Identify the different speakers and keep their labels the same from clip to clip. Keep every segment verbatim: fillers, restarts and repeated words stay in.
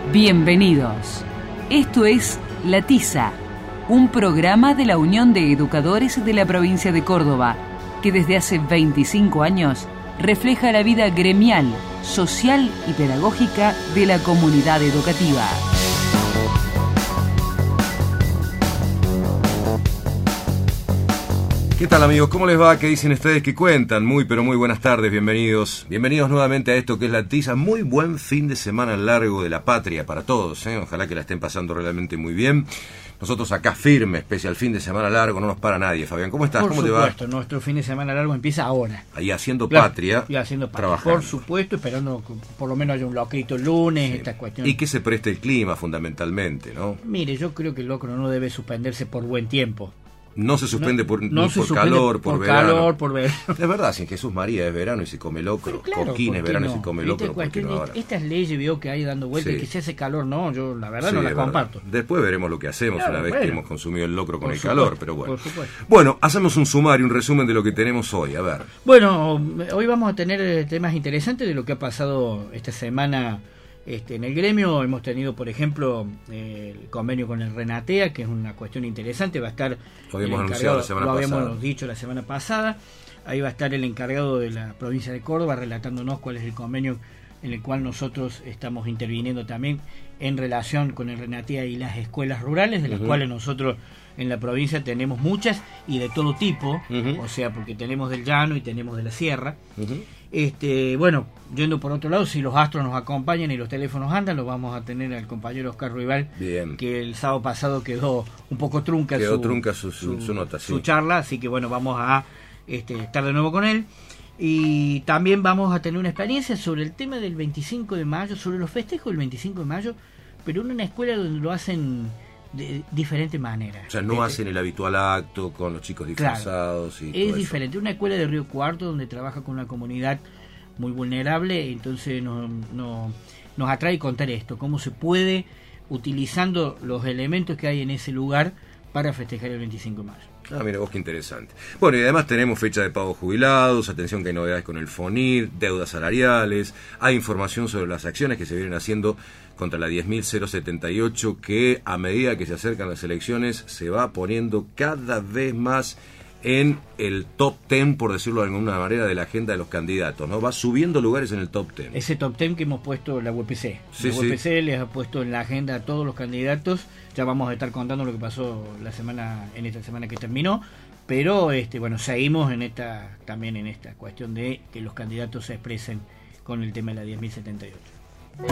Speaker 1: Bienvenidos. Esto es La Tiza, un programa de la Unión de Educadores de la provincia de Córdoba, que desde hace veinticinco años refleja la vida gremial, social y pedagógica de la comunidad educativa.
Speaker 2: ¿Qué tal, amigos? ¿Cómo les va? ¿Qué dicen ustedes? ¿Qué cuentan? Muy, pero muy buenas tardes, bienvenidos. Bienvenidos nuevamente a esto que es La Tiza. Muy buen fin de semana largo de la patria para todos, ¿eh? Ojalá que la estén pasando realmente muy bien. Nosotros acá firme, especial fin de semana largo, no nos para nadie. Fabián, ¿cómo estás?
Speaker 3: Por
Speaker 2: ¿Cómo
Speaker 3: supuesto,
Speaker 2: te va?
Speaker 3: Nuestro fin de semana largo empieza ahora.
Speaker 2: Ahí haciendo
Speaker 3: claro,
Speaker 2: patria,
Speaker 3: y haciendo patria.
Speaker 2: trabajando.
Speaker 3: Por supuesto, esperando que por lo menos haya un locrito el lunes,
Speaker 2: Sí.
Speaker 3: estas cuestiones.
Speaker 2: Y que se preste el clima, fundamentalmente, ¿no?
Speaker 3: Mire, yo creo que el locro no debe suspenderse por buen tiempo.
Speaker 2: No se suspende
Speaker 3: No,
Speaker 2: por,
Speaker 3: no
Speaker 2: ni
Speaker 3: se
Speaker 2: por
Speaker 3: suspende
Speaker 2: calor, por,
Speaker 3: por
Speaker 2: verano.
Speaker 3: calor, por verano.
Speaker 2: Es verdad, si en Jesús María es verano y se come locro,
Speaker 3: Pero claro,
Speaker 2: Coquín es
Speaker 3: ¿por qué
Speaker 2: verano
Speaker 3: no?
Speaker 2: y se come
Speaker 3: Esta
Speaker 2: locro, ¿por qué
Speaker 3: cuestión,
Speaker 2: no ahora?
Speaker 3: Estas leyes veo que hay dando vueltas,
Speaker 2: Sí.
Speaker 3: que se hace calor, no, yo la verdad
Speaker 2: Sí,
Speaker 3: no las
Speaker 2: es verdad.
Speaker 3: comparto.
Speaker 2: Después veremos lo que hacemos
Speaker 3: Claro,
Speaker 2: una vez
Speaker 3: bueno.
Speaker 2: que hemos consumido el locro con
Speaker 3: Por
Speaker 2: el
Speaker 3: supuesto,
Speaker 2: calor, pero bueno.
Speaker 3: por supuesto.
Speaker 2: Bueno, hacemos un sumario, un resumen de lo que tenemos hoy, a ver.
Speaker 3: Bueno, hoy vamos a tener eh, temas interesantes de lo que ha pasado esta semana este, en el gremio. Hemos tenido, por ejemplo, eh, el convenio con el Renatea, que es una cuestión interesante. Va a estar
Speaker 2: Lo habíamos
Speaker 3: el
Speaker 2: anunciado la semana
Speaker 3: lo
Speaker 2: pasada.
Speaker 3: habíamos dicho la semana pasada. Ahí va a estar el encargado de la provincia de Córdoba relatándonos cuál es el convenio en el cual nosotros estamos interviniendo también en relación con el Renatea y las escuelas rurales, de las
Speaker 2: Uh-huh.
Speaker 3: cuales nosotros en la provincia tenemos muchas y de todo tipo,
Speaker 2: Uh-huh.
Speaker 3: o sea, porque tenemos del llano y tenemos de la sierra.
Speaker 2: Uh-huh.
Speaker 3: Este, bueno, yendo por otro lado, si los astros nos acompañan y los teléfonos andan, lo vamos a tener al compañero Oscar Rival,
Speaker 2: Bien.
Speaker 3: que el sábado pasado quedó un poco trunca,
Speaker 2: Quedó
Speaker 3: su,
Speaker 2: trunca su- su- su nota, sí.
Speaker 3: su charla, así que bueno, vamos a este, estar de nuevo con él. Y también vamos a tener una experiencia sobre el tema del veinticinco de mayo, sobre los festejos del veinticinco de mayo, pero en una escuela donde lo hacen de diferente manera.
Speaker 2: O sea, no
Speaker 3: De-
Speaker 2: hacen el habitual acto con los chicos disfrazados y todo
Speaker 3: es
Speaker 2: eso.
Speaker 3: diferente, una escuela de Río Cuarto donde trabaja con una comunidad muy vulnerable, entonces nos, nos, nos atrae contar esto, cómo se puede, utilizando los elementos que hay en ese lugar para festejar el veinticinco de mayo.
Speaker 2: Ah, mira vos, qué interesante. Bueno, y además tenemos fecha de pago jubilados, atención que hay novedades con el FONIR, deudas salariales, hay información sobre las acciones que se vienen haciendo contra la diez mil setenta y ocho, que a medida que se acercan las elecciones se va poniendo cada vez más en el top ten, por decirlo de alguna manera, de la agenda de los candidatos, ¿no? Va subiendo lugares en el top ten.
Speaker 3: Ese top ten que hemos puesto la U E P C.
Speaker 2: Sí,
Speaker 3: la
Speaker 2: sí.
Speaker 3: U E P C les ha puesto en la agenda a todos los candidatos. Ya vamos a estar contando lo que pasó la semana, en esta semana que terminó. Pero este, bueno, seguimos en esta, también en esta cuestión de que los candidatos se expresen con el tema de la diez mil setenta y ocho.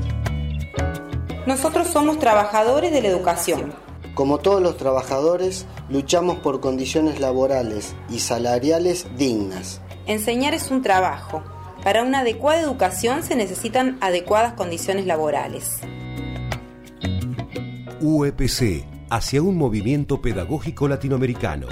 Speaker 4: Nosotros somos trabajadores de la educación.
Speaker 5: Como todos los trabajadores, luchamos por condiciones laborales y salariales dignas.
Speaker 4: Enseñar es un trabajo. Para una adecuada educación se necesitan adecuadas condiciones laborales.
Speaker 6: U E P C, hacia un movimiento pedagógico latinoamericano.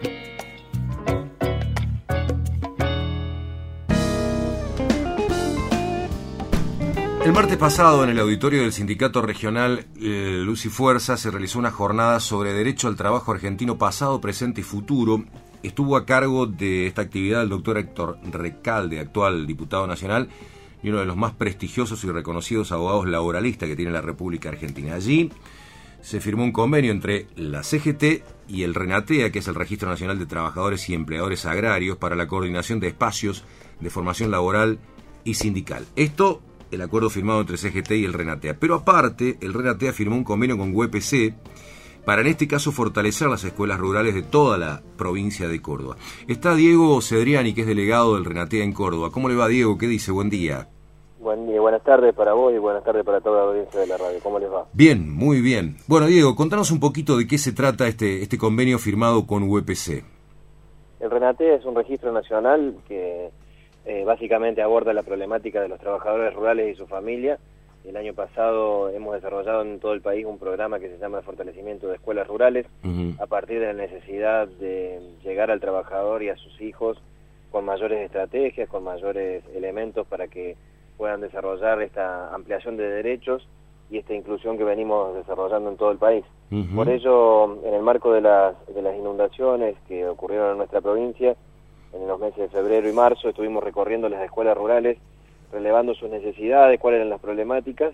Speaker 2: El martes pasado, en el auditorio del Sindicato Regional eh, Luz y Fuerza, se realizó una jornada sobre derecho al trabajo argentino pasado, presente y futuro. Estuvo a cargo de esta actividad el doctor Héctor Recalde, actual diputado nacional y uno de los más prestigiosos y reconocidos abogados laboralistas que tiene la República Argentina. Allí se firmó un convenio entre la C G T y el Renatea, que es el Registro Nacional de Trabajadores y Empleadores Agrarios, para la coordinación de espacios de formación laboral y sindical. Esto, el acuerdo firmado entre C G T y el Renatea. Pero aparte, el Renatea firmó un convenio con U E P C para, en este caso, fortalecer las escuelas rurales de toda la provincia de Córdoba. Está Diego Cedriani, que es delegado del Renatea en Córdoba. ¿Cómo le va, Diego? ¿Qué dice? Buen día.
Speaker 7: Buen día, buenas tardes para vos y buenas tardes para toda la audiencia de la radio. ¿Cómo les va?
Speaker 2: Bien, muy bien. Bueno, Diego, contanos un poquito de qué se trata este, este convenio firmado con U E P C.
Speaker 7: El Renatea es un registro nacional que eh, básicamente aborda la problemática de los trabajadores rurales y su familia. El año pasado hemos desarrollado en todo el país un programa que se llama Fortalecimiento de Escuelas Rurales,
Speaker 2: Uh-huh.
Speaker 7: a partir de la necesidad de llegar al trabajador y a sus hijos con mayores estrategias, con mayores elementos para que puedan desarrollar esta ampliación de derechos y esta inclusión que venimos desarrollando en todo el país.
Speaker 2: Uh-huh.
Speaker 7: Por ello, en el marco de las, de las inundaciones que ocurrieron en nuestra provincia, en los meses de febrero y marzo, estuvimos recorriendo las escuelas rurales, relevando sus necesidades, cuáles eran las problemáticas,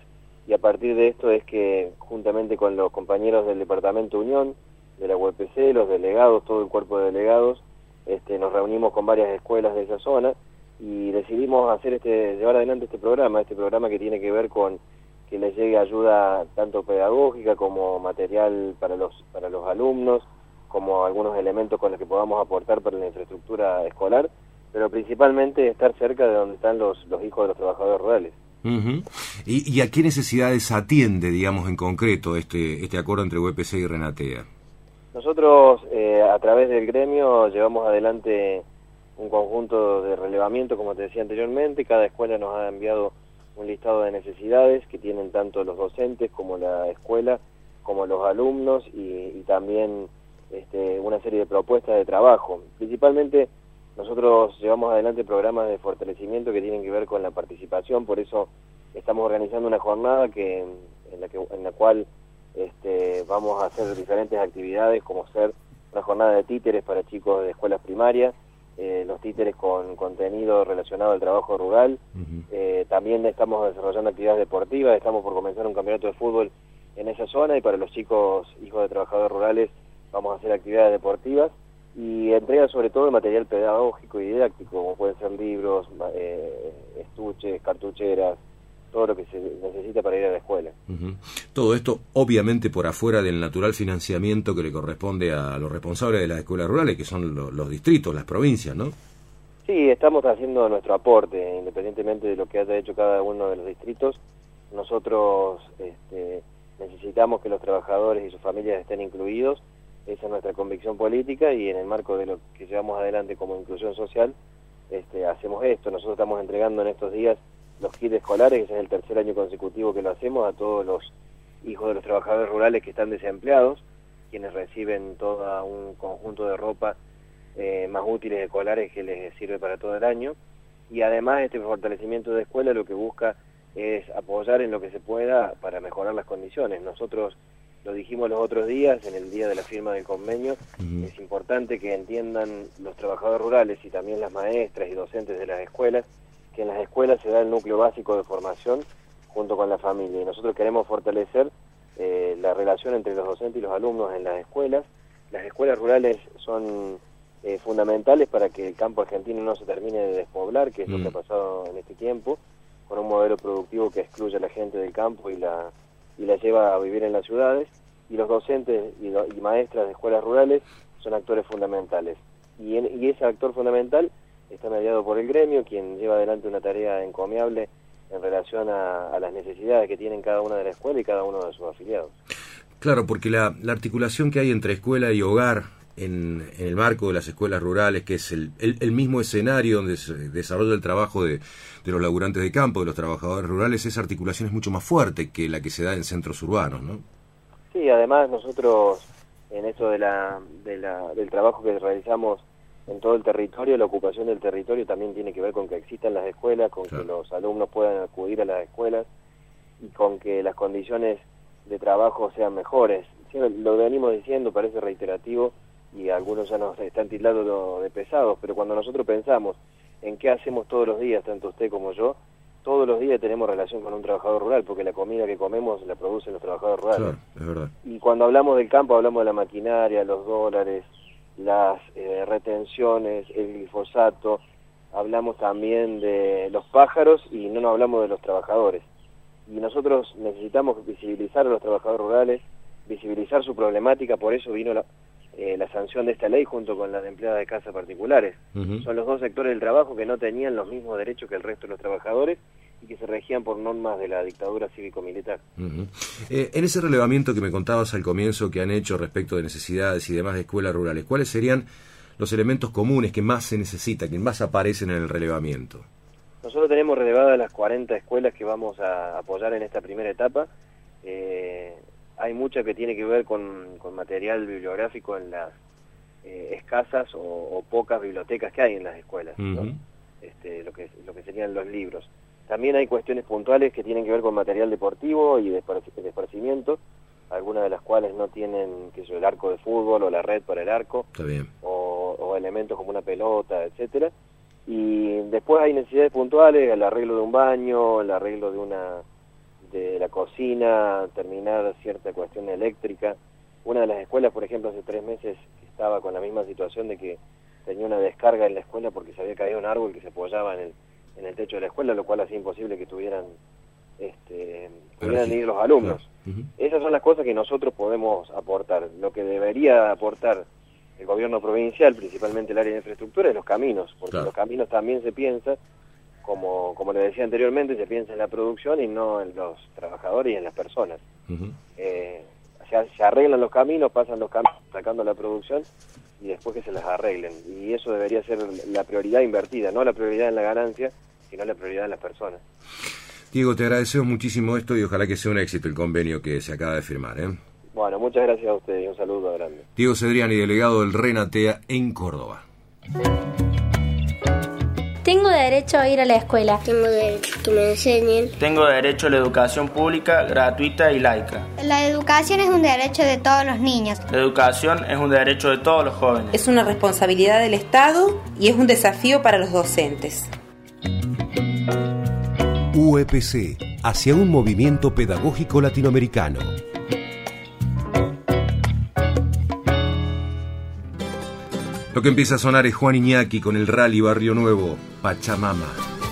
Speaker 7: y a partir de esto es que juntamente con los compañeros del Departamento Unión, de la U E P C, los delegados, todo el cuerpo de delegados, este, nos reunimos con varias escuelas de esa zona y decidimos hacer este, llevar adelante este programa, este programa que tiene que ver con que les llegue ayuda tanto pedagógica como material para los, para los alumnos, como algunos elementos con los que podamos aportar para la infraestructura escolar, pero principalmente estar cerca de donde están los, los hijos de los trabajadores rurales.
Speaker 2: Uh-huh. ¿Y, ¿Y a qué necesidades atiende, digamos, en concreto este, este acuerdo entre U E P C y Renatea?
Speaker 7: Nosotros, eh, a través del gremio, llevamos adelante un conjunto de relevamiento, como te decía anteriormente. Cada escuela nos ha enviado un listado de necesidades que tienen tanto los docentes como la escuela, como los alumnos, y, y también este, una serie de propuestas de trabajo. Principalmente nosotros llevamos adelante programas de fortalecimiento que tienen que ver con la participación, por eso estamos organizando una jornada que en la, que, en la cual este, vamos a hacer diferentes actividades, como ser una jornada de títeres para chicos de escuelas primarias, eh, los títeres con contenido relacionado al trabajo rural. Uh-huh. eh, también estamos desarrollando actividades deportivas, estamos por comenzar un campeonato de fútbol en esa zona, y para los chicos hijos de trabajadores rurales vamos a hacer actividades deportivas y entrega sobre todo de material pedagógico y didáctico, como pueden ser libros, eh, estuches, cartucheras, todo lo que se necesita para ir a la escuela.
Speaker 2: Uh-huh. Todo esto obviamente por afuera del natural financiamiento que le corresponde a los responsables de las escuelas rurales, que son lo, los distritos, las provincias, ¿no?
Speaker 7: Sí, estamos haciendo nuestro aporte, independientemente de lo que haya hecho cada uno de los distritos. Nosotros este, necesitamos que los trabajadores y sus familias estén incluidos. Esa es nuestra convicción política, y en el marco de lo que llevamos adelante como inclusión social, este, hacemos esto. Nosotros estamos entregando en estos días los kits escolares, ese es el tercer año consecutivo que lo hacemos, a todos los hijos de los trabajadores rurales que están desempleados, quienes reciben todo un conjunto de ropa eh, más útiles escolares que les sirve para todo el año. Y además este fortalecimiento de escuela lo que busca es apoyar en lo que se pueda para mejorar las condiciones. Nosotros lo dijimos los otros días, en el día de la firma del convenio, uh-huh. Es importante que entiendan los trabajadores rurales y también las maestras y docentes de las escuelas, que en las escuelas se da el núcleo básico de formación junto con la familia, y nosotros queremos fortalecer eh, la relación entre los docentes y los alumnos en las escuelas. Las escuelas rurales son eh, fundamentales para que el campo argentino no se termine de despoblar, que es uh-huh. lo que ha pasado en este tiempo, con un modelo productivo que excluye a la gente del campo y la y la lleva a vivir en las ciudades, y los docentes y, do, y maestras de escuelas rurales son actores fundamentales. Y, en, y ese actor fundamental está mediado por el gremio, quien lleva adelante una tarea encomiable en relación a, a las necesidades que tienen cada una de las escuelas y cada uno de sus afiliados.
Speaker 2: Claro, porque la, la articulación que hay entre escuela y hogar en, en el marco de las escuelas rurales, que es el, el, el mismo escenario donde se desarrolla el trabajo de, de los laburantes de campo, de los trabajadores rurales, esa articulación es mucho más fuerte que la que se da en centros urbanos, ¿no?
Speaker 7: Sí, además nosotros en esto de la, de la, del trabajo que realizamos en todo el territorio, la ocupación del territorio también tiene que ver con que existan las escuelas, con claro. que los alumnos puedan acudir a las escuelas y con que las condiciones de trabajo sean mejores. Sí, lo venimos diciendo, parece reiterativo, y algunos ya nos están tildando de pesados, pero cuando nosotros pensamos en qué hacemos todos los días, tanto usted como yo, todos los días tenemos relación con un trabajador rural, porque la comida que comemos la producen los trabajadores rurales.
Speaker 2: Claro, es verdad. Y
Speaker 7: cuando hablamos del campo hablamos de la maquinaria, los dólares, las eh, retenciones, el glifosato, hablamos también de los pájaros y no nos hablamos de los trabajadores. Y nosotros necesitamos visibilizar a los trabajadores rurales, visibilizar su problemática, por eso vino la... Eh, la sanción de esta ley junto con la de empleadas de casa particulares. Uh-huh. Son los dos sectores del trabajo que no tenían los mismos derechos que el resto de los trabajadores y que se regían por normas de la dictadura cívico-militar.
Speaker 2: Uh-huh. Eh, en ese relevamiento que me contabas al comienzo que han hecho respecto de necesidades y demás de escuelas rurales, ¿cuáles serían los elementos comunes que más se necesitan, que más aparecen en el relevamiento?
Speaker 7: Nosotros tenemos relevadas las cuarenta escuelas que vamos a apoyar en esta primera etapa. Eh, Hay mucha que tiene que ver con, con material bibliográfico en las eh, escasas o, o pocas bibliotecas que hay en las escuelas, ¿no? Uh-huh. este, lo que lo que serían los libros. También hay cuestiones puntuales que tienen que ver con material deportivo y de esparcimiento, algunas de las cuales no tienen, qué sé yo, el arco de fútbol o la red para el arco.
Speaker 2: Está bien.
Speaker 7: O, o elementos como una pelota, etcétera. Y después hay necesidades puntuales, el arreglo de un baño, el arreglo de una este, la cocina, terminar cierta cuestión eléctrica. Una de las escuelas, por ejemplo, hace tres meses estaba con la misma situación de que tenía una descarga en la escuela porque se había caído un árbol que se apoyaba en el, en el techo de la escuela, lo cual hacía imposible que tuvieran, este, pudieran ir los alumnos. Claro. Uh-huh. Esas son las cosas que nosotros podemos aportar. Lo que debería aportar el gobierno provincial, principalmente el área de infraestructura, es los caminos, porque claro. los caminos también se piensa, como como le decía anteriormente, se piensa en la producción y no en los trabajadores y en las personas. Uh-huh. Eh, se, se arreglan los caminos, pasan los caminos sacando la producción y después que se las arreglen. Y eso debería ser la prioridad invertida, no la prioridad en la ganancia, sino la prioridad en las personas.
Speaker 2: Diego, te agradecemos muchísimo esto y ojalá que sea un éxito el convenio que se acaba de firmar, ¿eh?
Speaker 7: Bueno, muchas gracias a ustedes y un saludo grande.
Speaker 2: Diego Cedriani, delegado del Renatea en Córdoba.
Speaker 8: Tengo derecho a ir a la escuela.
Speaker 9: Tengo derecho a que me enseñen.
Speaker 10: Tengo derecho a la educación pública, gratuita y laica.
Speaker 11: La educación es un derecho de todos los niños.
Speaker 10: La educación es un derecho de todos los jóvenes.
Speaker 4: Es una responsabilidad del Estado y es un desafío para los docentes.
Speaker 6: U E P C, hacia un movimiento pedagógico latinoamericano.
Speaker 2: Lo que empieza a sonar es Juan Iñaki con el Rally Barrio Nuevo, Pachamama.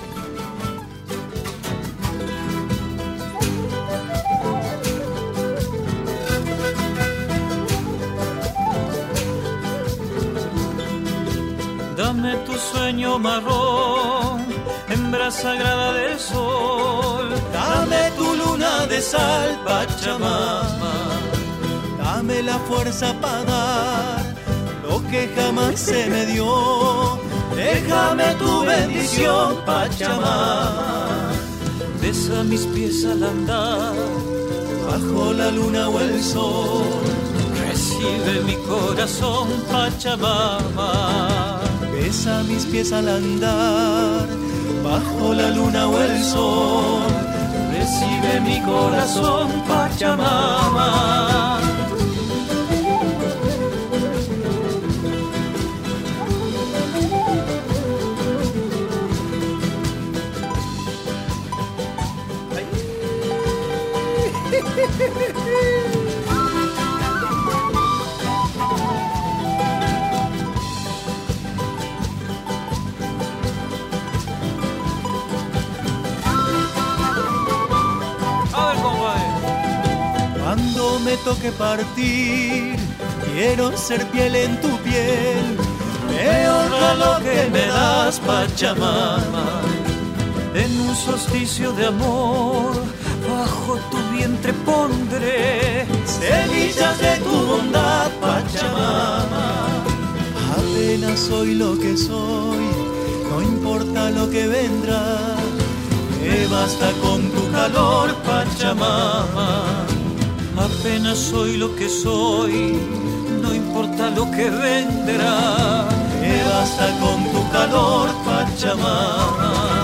Speaker 12: Dame tu sueño marrón, hembra sagrada del sol. Dame tu luna de sal, Pachamama. Dame la fuerza para dar lo que jamás se me dio. Déjame tu bendición, Pachamama. Besa mis pies al andar, bajo la luna o el sol. Recibe mi corazón, Pachamama. Besa mis pies al andar, bajo la luna o el sol. Recibe mi corazón, Pachamama. Cuando me toque partir, quiero ser piel en tu piel. Me honra lo que me das, Pachamama. En un solsticio de amor, bajo tu vientre pondré semillas de tu bondad, Pachamama. Apenas soy lo que soy, no importa lo que vendrá. Me basta con tu calor, Pachamama. Apenas soy lo que soy, no importa lo que vendrá. Me basta con tu calor, Pachamama.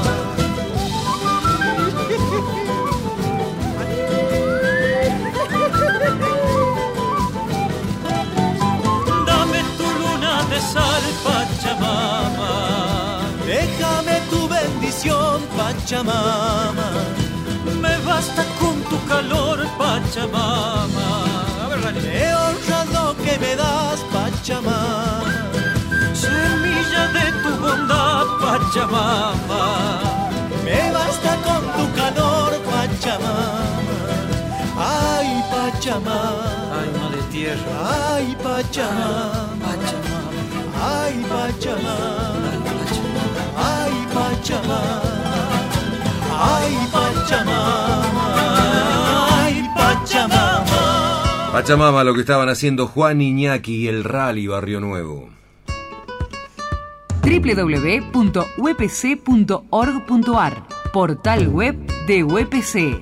Speaker 12: Dame tu luna de sal, Pachamama. Déjame tu bendición, Pachamama. Me basta con tu calor, Pachamama. A ver, Rani. Me honra lo que me das, Pachamama. Semilla de tu bondad, Pachamama. Me basta con tu calor, Pachamama. Ay, Pachamama. Ay, madre tierra. Ay, Pachamama. Pachamama. Ay, Pachamama. Ay, Pachamama. Ay, Pachamama, ay, Pachamama.
Speaker 2: Pachamama, lo que estaban haciendo Juan Iñaki y el Rally Barrio Nuevo.
Speaker 1: doble u doble u doble u punto u e p c punto org punto a r, portal web de U E P C.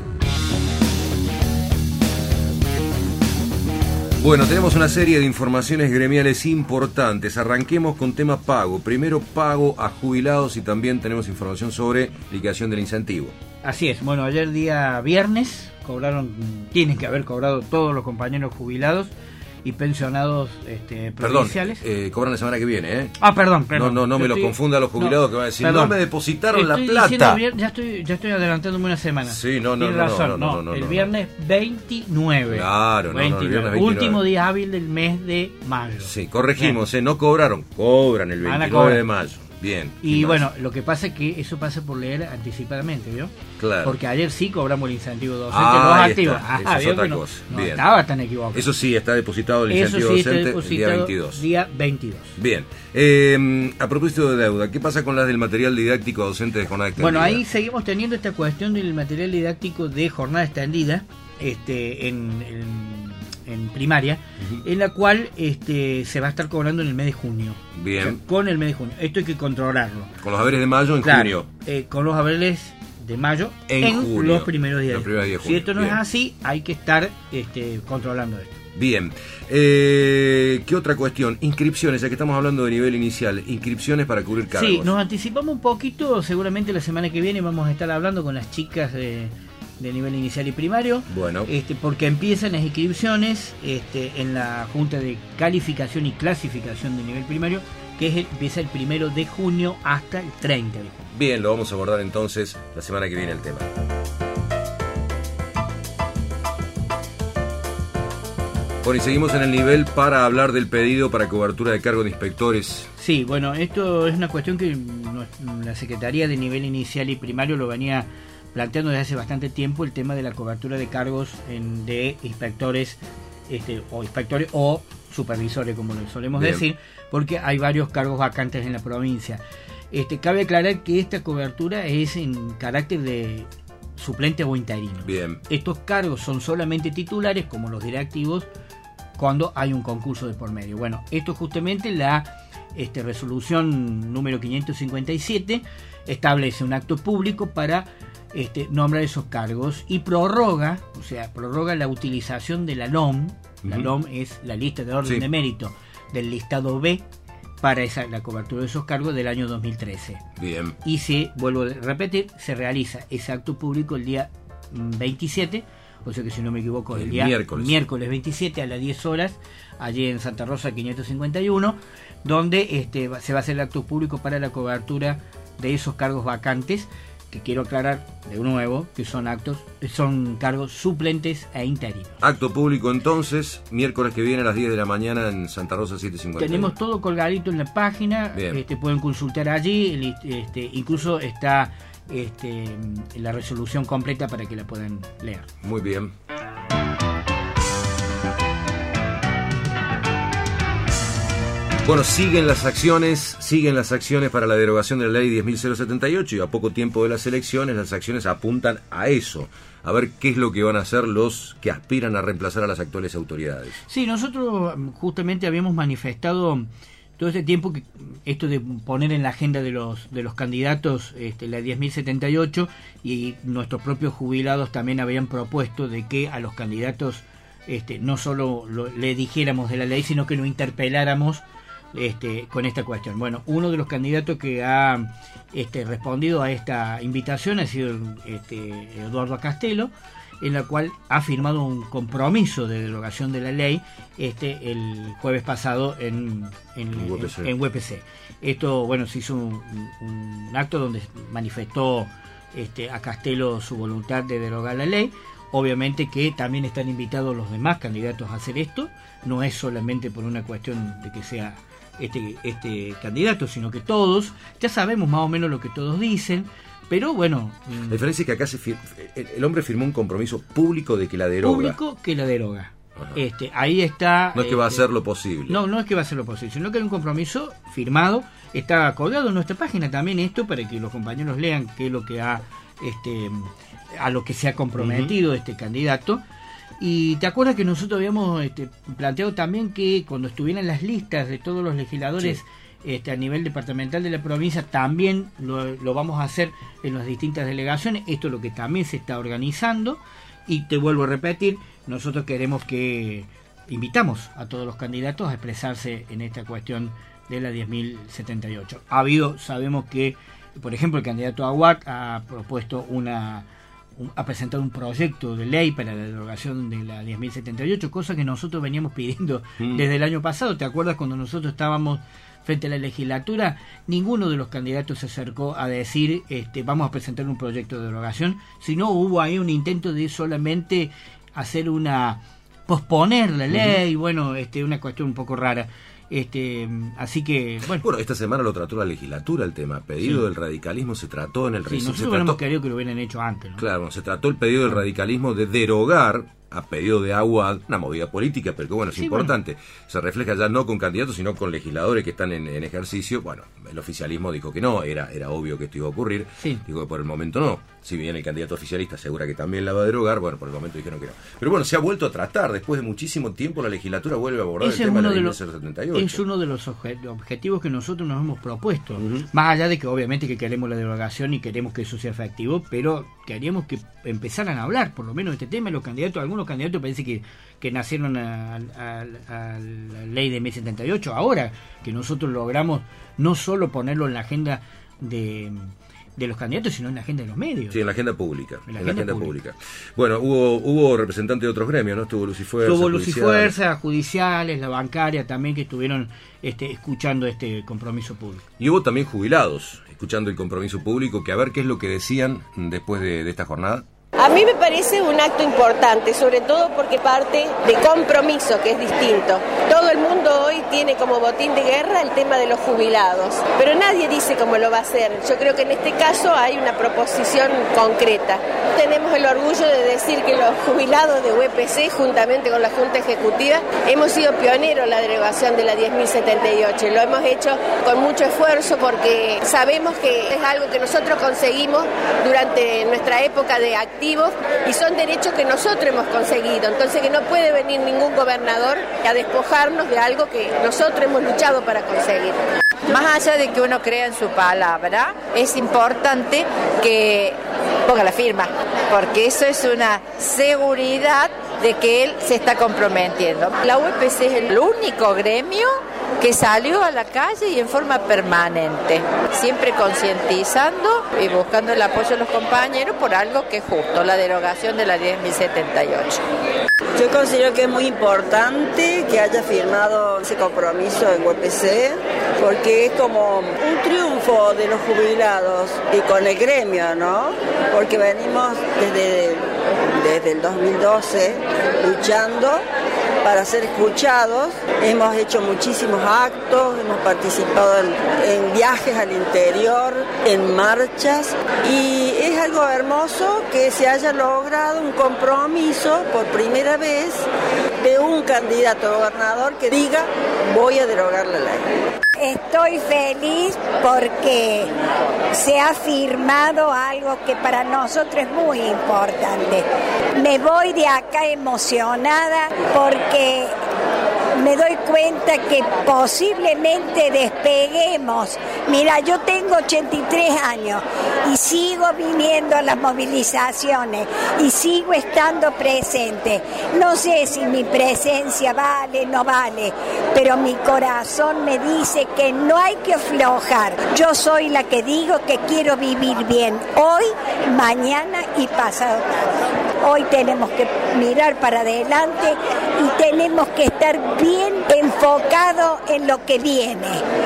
Speaker 2: Bueno, tenemos una serie de informaciones gremiales importantes. Arranquemos con tema pago. Primero, pago a jubilados y también tenemos información sobre liquidación del incentivo.
Speaker 3: Así es. Bueno, ayer día viernes cobraron, tienen que haber cobrado todos los compañeros jubilados y pensionados este,
Speaker 2: Perdón,
Speaker 3: provinciales.
Speaker 2: eh, cobran la semana que viene, ¿eh?
Speaker 3: Ah, perdón, perdón.
Speaker 2: No, no, no me
Speaker 3: estoy,
Speaker 2: lo confunda a los jubilados
Speaker 3: no,
Speaker 2: que van a decir,
Speaker 3: perdón.
Speaker 2: no me depositaron
Speaker 3: estoy
Speaker 2: la plata.
Speaker 3: Bien, ya estoy ya estoy adelantándome una semana.
Speaker 2: Sí, no, no,
Speaker 3: Tiene
Speaker 2: no,
Speaker 3: razón,
Speaker 2: no, no, no, no,
Speaker 3: el
Speaker 2: no,
Speaker 3: viernes veintinueve.
Speaker 2: Claro, no, no, el viernes veintinueve.
Speaker 3: Último día hábil del mes de mayo.
Speaker 2: Sí, corregimos, eh, no cobraron, cobran el veintinueve de mayo. Bien.
Speaker 3: Y bueno, lo que pasa es que eso pasa por leer anticipadamente, ¿vio?
Speaker 2: Claro.
Speaker 3: Porque ayer sí cobramos el incentivo docente,
Speaker 2: ah,
Speaker 3: los activos.
Speaker 2: Ah,
Speaker 3: ah,
Speaker 2: es otra
Speaker 3: no,
Speaker 2: cosa.
Speaker 3: no
Speaker 2: Bien.
Speaker 3: estaba tan equivocado.
Speaker 2: Eso sí, está depositado el incentivo
Speaker 3: sí
Speaker 2: docente
Speaker 3: depositado
Speaker 2: el día veintidós.
Speaker 3: Día veintidós.
Speaker 2: Bien. Eh, a propósito de deuda, ¿qué pasa con las del material didáctico docente de jornada extendida?
Speaker 3: Bueno, ahí seguimos teniendo esta cuestión del material didáctico de jornada extendida este, en, en, en primaria, uh-huh. en la cual este, se va a estar cobrando en el mes de junio.
Speaker 2: Bien.
Speaker 3: O sea, con el mes de junio. Esto hay que controlarlo.
Speaker 2: Con los haberes de mayo en
Speaker 3: claro,
Speaker 2: junio.
Speaker 3: Eh, con los haberes de mayo
Speaker 2: en,
Speaker 3: en
Speaker 2: junio,
Speaker 3: los primeros días.
Speaker 2: Los primeros días de junio.
Speaker 3: Si esto no
Speaker 2: Bien.
Speaker 3: es así, hay que estar este, controlando esto.
Speaker 2: Bien. Eh, ¿Qué otra cuestión? Inscripciones, ya que estamos hablando de nivel inicial. Inscripciones para cubrir cargos.
Speaker 3: Sí, nos anticipamos un poquito. Seguramente la semana que viene vamos a estar hablando con las chicas de, de nivel inicial y primario.
Speaker 2: Bueno.
Speaker 3: Este, porque empiezan las inscripciones este, en la Junta de Calificación y Clasificación de nivel primario, que es el, empieza el primero de junio hasta el treinta de junio.
Speaker 2: Bien, lo vamos a abordar entonces la semana que viene el tema. Bueno, y seguimos en el nivel para hablar del pedido para cobertura de cargo de inspectores.
Speaker 3: Sí, bueno, esto es una cuestión que la Secretaría de Nivel Inicial y Primario lo venía planteando desde hace bastante tiempo, el tema de la cobertura de cargos en, de inspectores este, o inspectores o supervisores, como lo solemos Bien. decir, porque hay varios cargos vacantes en la provincia. Este, cabe aclarar que esta cobertura es en carácter de suplente o interino.
Speaker 2: Bien.
Speaker 3: Estos cargos son solamente titulares, como los directivos, cuando hay un concurso de por medio. Bueno, esto justamente la este, resolución número quinientos cincuenta y siete establece un acto público para este, nombrar esos cargos y prorroga, o sea, prorroga la utilización de la L O M. Uh-huh. La L O M es la lista de orden sí. de mérito del listado B para esa, la cobertura de esos cargos del año dos mil trece.
Speaker 2: Bien.
Speaker 3: Y se, vuelvo a repetir, se realiza ese acto público el día veintisiete, o sea que si no me equivoco, el, el día miércoles. miércoles veintisiete a las diez horas, allí en Santa Rosa quinientos cincuenta y uno, donde este, se va a hacer el acto público para la cobertura de esos cargos vacantes, que quiero aclarar de nuevo que son actos, son cargos suplentes e interinos.
Speaker 2: Acto público entonces, miércoles que viene a las diez de la mañana en Santa Rosa setecientos cincuenta.
Speaker 3: Tenemos todo colgadito en la página, este, pueden consultar allí, este, incluso está este, la resolución completa para que la puedan leer.
Speaker 2: Muy bien. Bueno, siguen las acciones, siguen las acciones para la derogación de la ley diez mil setenta y ocho y a poco tiempo de las elecciones las acciones apuntan a eso, a ver qué es lo que van a hacer los que aspiran a reemplazar a las actuales autoridades.
Speaker 3: Sí, nosotros justamente habíamos manifestado todo este tiempo que esto de poner en la agenda de los de los candidatos este, la diez mil setenta y ocho, y nuestros propios jubilados también habían propuesto de que a los candidatos este, no solo lo, le dijéramos de la ley, sino que lo interpeláramos Este, con esta cuestión. Bueno, uno de los candidatos que ha este, respondido a esta invitación ha sido este, Eduardo Castelo, en la cual ha firmado un compromiso de derogación de la ley este, el jueves pasado en, en, en, U P C. en, en U P C. Esto, bueno, se hizo un, un acto donde manifestó este, a Castelo su voluntad de derogar la ley. Obviamente que también están invitados los demás candidatos a hacer esto, no es solamente por una cuestión de que sea este, este candidato, sino que todos, ya sabemos más o menos lo que todos dicen, pero bueno...
Speaker 2: La diferencia es que acá se fir- el hombre firmó un compromiso público de que la deroga.
Speaker 3: Público que la deroga. Este, ahí está...
Speaker 2: No es que
Speaker 3: este,
Speaker 2: va a hacer lo posible.
Speaker 3: No, no es que va a hacer lo posible, sino que hay un compromiso firmado, está colgado en nuestra página también esto, para que los compañeros lean qué es lo que ha... este a lo que se ha comprometido uh-huh. este candidato. Y te acuerdas que nosotros habíamos este, planteado también que cuando estuvieran las listas de todos los legisladores sí. este, a nivel departamental de la provincia, también lo, lo vamos a hacer en las distintas delegaciones. Esto es lo que también se está organizando, y te vuelvo a repetir, nosotros queremos que invitamos a todos los candidatos a expresarse en esta cuestión de la diez mil setenta y ocho. Ha habido, sabemos que por ejemplo el candidato Aguac ha propuesto una a presentar un proyecto de ley para la derogación de la diez mil setenta y ocho, cosa que nosotros veníamos pidiendo mm. desde el año pasado. ¿Te acuerdas cuando nosotros estábamos frente a la legislatura? Ninguno de los candidatos se acercó a decir este, vamos a presentar un proyecto de derogación, sino hubo ahí un intento de solamente hacer una posponer la ley, uh-huh. bueno, este, una cuestión un poco rara. Este, así que bueno.
Speaker 2: Bueno, esta semana lo trató la legislatura el tema. Pedido sí. del radicalismo se trató en el
Speaker 3: sí,
Speaker 2: recinto.
Speaker 3: Nosotros hubiéramos querido que lo hubieran hecho antes, ¿no?
Speaker 2: Claro, se trató el pedido del radicalismo de derogar a pedido de Aguad, una movida política, pero que bueno, es sí, importante. Bueno. Se refleja ya no con candidatos, sino con legisladores que están en, en ejercicio. Bueno, el oficialismo dijo que no, era, era obvio que esto iba a ocurrir. Sí. Dijo que por el momento no. Si bien el candidato oficialista asegura que también la va a derogar, bueno, por el momento dijeron que no. Pero bueno, se ha vuelto a tratar. Después de muchísimo tiempo, la legislatura vuelve a abordar
Speaker 3: Ese
Speaker 2: el tema de la
Speaker 3: diez
Speaker 2: mil novecientos setenta y ocho.
Speaker 3: Es uno de los obje- objetivos que nosotros nos hemos propuesto. Uh-huh. Más allá de que obviamente que queremos la derogación y queremos que eso sea efectivo, pero queríamos que empezaran a hablar, por lo menos, de este tema. Los candidatos, algunos candidatos parece que, que nacieron a, a, a la ley de mil setenta y ocho. Ahora que nosotros logramos no solo ponerlo en la agenda de... de los candidatos, sino en la agenda de los medios.
Speaker 2: Sí, en la agenda pública. En la,
Speaker 3: en
Speaker 2: agenda,
Speaker 3: la agenda pública.
Speaker 2: pública. Bueno, hubo hubo representantes de otros gremios, ¿no? Estuvo Lucifuerza.
Speaker 3: Estuvo Lucifuerza, judiciales, la bancaria también, que estuvieron este, escuchando este compromiso público.
Speaker 2: Y hubo también jubilados, escuchando el compromiso público, que a ver qué es lo que decían después de, de esta jornada.
Speaker 13: A mí me parece un acto importante, sobre todo porque parte de compromiso, que es distinto. Todo el mundo hoy tiene como botín de guerra el tema de los jubilados, pero nadie dice cómo lo va a hacer. Yo creo que en este caso hay una proposición concreta. Tenemos el orgullo de decir que los jubilados de U E P C, juntamente con la Junta Ejecutiva, hemos sido pioneros en la derogación de la diez mil setenta y ocho. Lo hemos hecho con mucho esfuerzo porque sabemos que es algo que nosotros conseguimos durante nuestra época de actividad y son derechos que nosotros hemos conseguido, entonces que no puede venir ningún gobernador a despojarnos de algo que nosotros hemos luchado para conseguir.
Speaker 14: Más allá de que uno crea en su palabra, es importante que ponga la firma, porque eso es una seguridad de que él se está comprometiendo. La U E P C es el único gremio que salió a la calle y en forma permanente, siempre concientizando y buscando el apoyo de los compañeros por algo que es justo, la derogación de la diez mil setenta y ocho.
Speaker 15: Yo considero que es muy importante que haya firmado ese compromiso en U E P C, porque es como un triunfo de los jubilados y con el gremio, ¿no? Porque venimos desde, desde el dos mil doce luchando para ser escuchados. Hemos hecho muchísimos actos, hemos participado en, en viajes al interior, en marchas, y es algo hermoso que se haya logrado un compromiso por primera vez de un candidato a gobernador que diga voy a derogar la ley.
Speaker 16: Estoy feliz porque se ha firmado algo que para nosotros es muy importante. Me voy de acá emocionada porque me doy cuenta que posiblemente despeguemos. Mira, yo tengo ochenta y tres años y sigo viniendo a las movilizaciones y sigo estando presente. No sé si mi presencia vale o no vale, pero mi corazón me dice que no hay que aflojar. Yo soy la que digo que quiero vivir bien hoy, mañana y pasado. Hoy tenemos que mirar para adelante y tenemos que estar bien enfocados en lo que viene.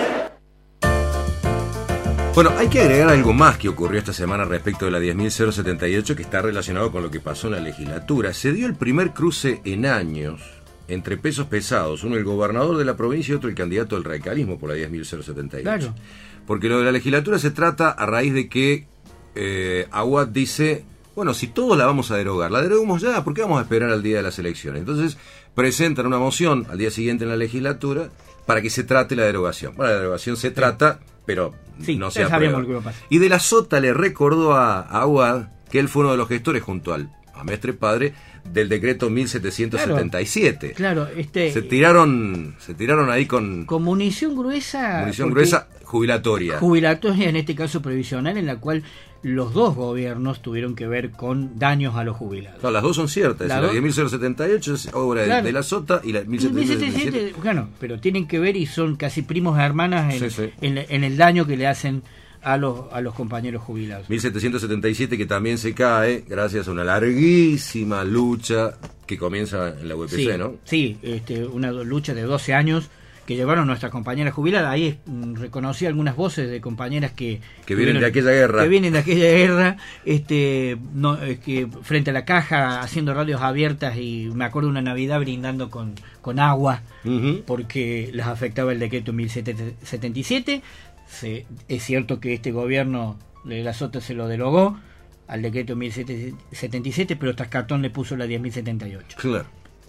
Speaker 2: Bueno, hay que agregar algo más que ocurrió esta semana respecto de la diez mil setenta y ocho, que está relacionado con lo que pasó en la legislatura. Se dio el primer cruce en años entre pesos pesados, uno el gobernador de la provincia y otro el candidato del radicalismo por la diez mil setenta y ocho. Claro. Porque lo de la legislatura se trata a raíz de que eh, Aguad dice, bueno, si todos la vamos a derogar, la derogamos ya, ¿por qué vamos a esperar al día de las elecciones? Entonces presentan una moción al día siguiente en la legislatura para que se trate la derogación. Bueno, la derogación se trata, pero
Speaker 3: sí,
Speaker 2: no se aprueba. Y de la Sota le recordó a, a Aguad que él fue uno de los gestores junto al a Mestre Padre del decreto mil setecientos setenta y siete.
Speaker 3: Claro, claro, este
Speaker 2: se tiraron se tiraron ahí con
Speaker 3: con munición gruesa,
Speaker 2: munición gruesa jubilatoria.
Speaker 3: Jubilatoria en este caso previsional, en la cual los dos gobiernos tuvieron que ver con daños a los jubilados.
Speaker 2: No, las dos son ciertas. La, la diez mil setenta y ocho es obra claro. de, de la Sota y la mil setecientos setenta y siete.
Speaker 3: Bueno, pero tienen que ver y son casi primos hermanas en,
Speaker 2: sí, sí.
Speaker 3: en, en el daño que le hacen a los, a los compañeros jubilados.
Speaker 2: mil setecientos setenta y siete que también se cae gracias a una larguísima lucha que comienza en la U P C,
Speaker 3: sí,
Speaker 2: ¿no?
Speaker 3: Sí, este, una lucha de doce años que llevaron nuestras compañeras jubiladas. Ahí mm, reconocí algunas voces de compañeras que...
Speaker 2: Que vienen de aquella guerra.
Speaker 3: Que vienen de aquella guerra, este, no, eh, que frente a la caja haciendo radios abiertas, y me acuerdo una Navidad brindando con, con agua, uh-huh. porque les afectaba el decreto mil setecientos setenta y siete. Se, es cierto que este gobierno de la Sota se lo derogó al decreto mil setecientos setenta y siete, pero Tascatón le puso la diez mil setenta y ocho.
Speaker 2: Claro.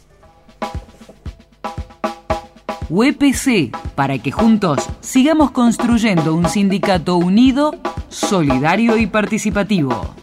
Speaker 1: U E P C, para que juntos sigamos construyendo un sindicato unido, solidario y participativo.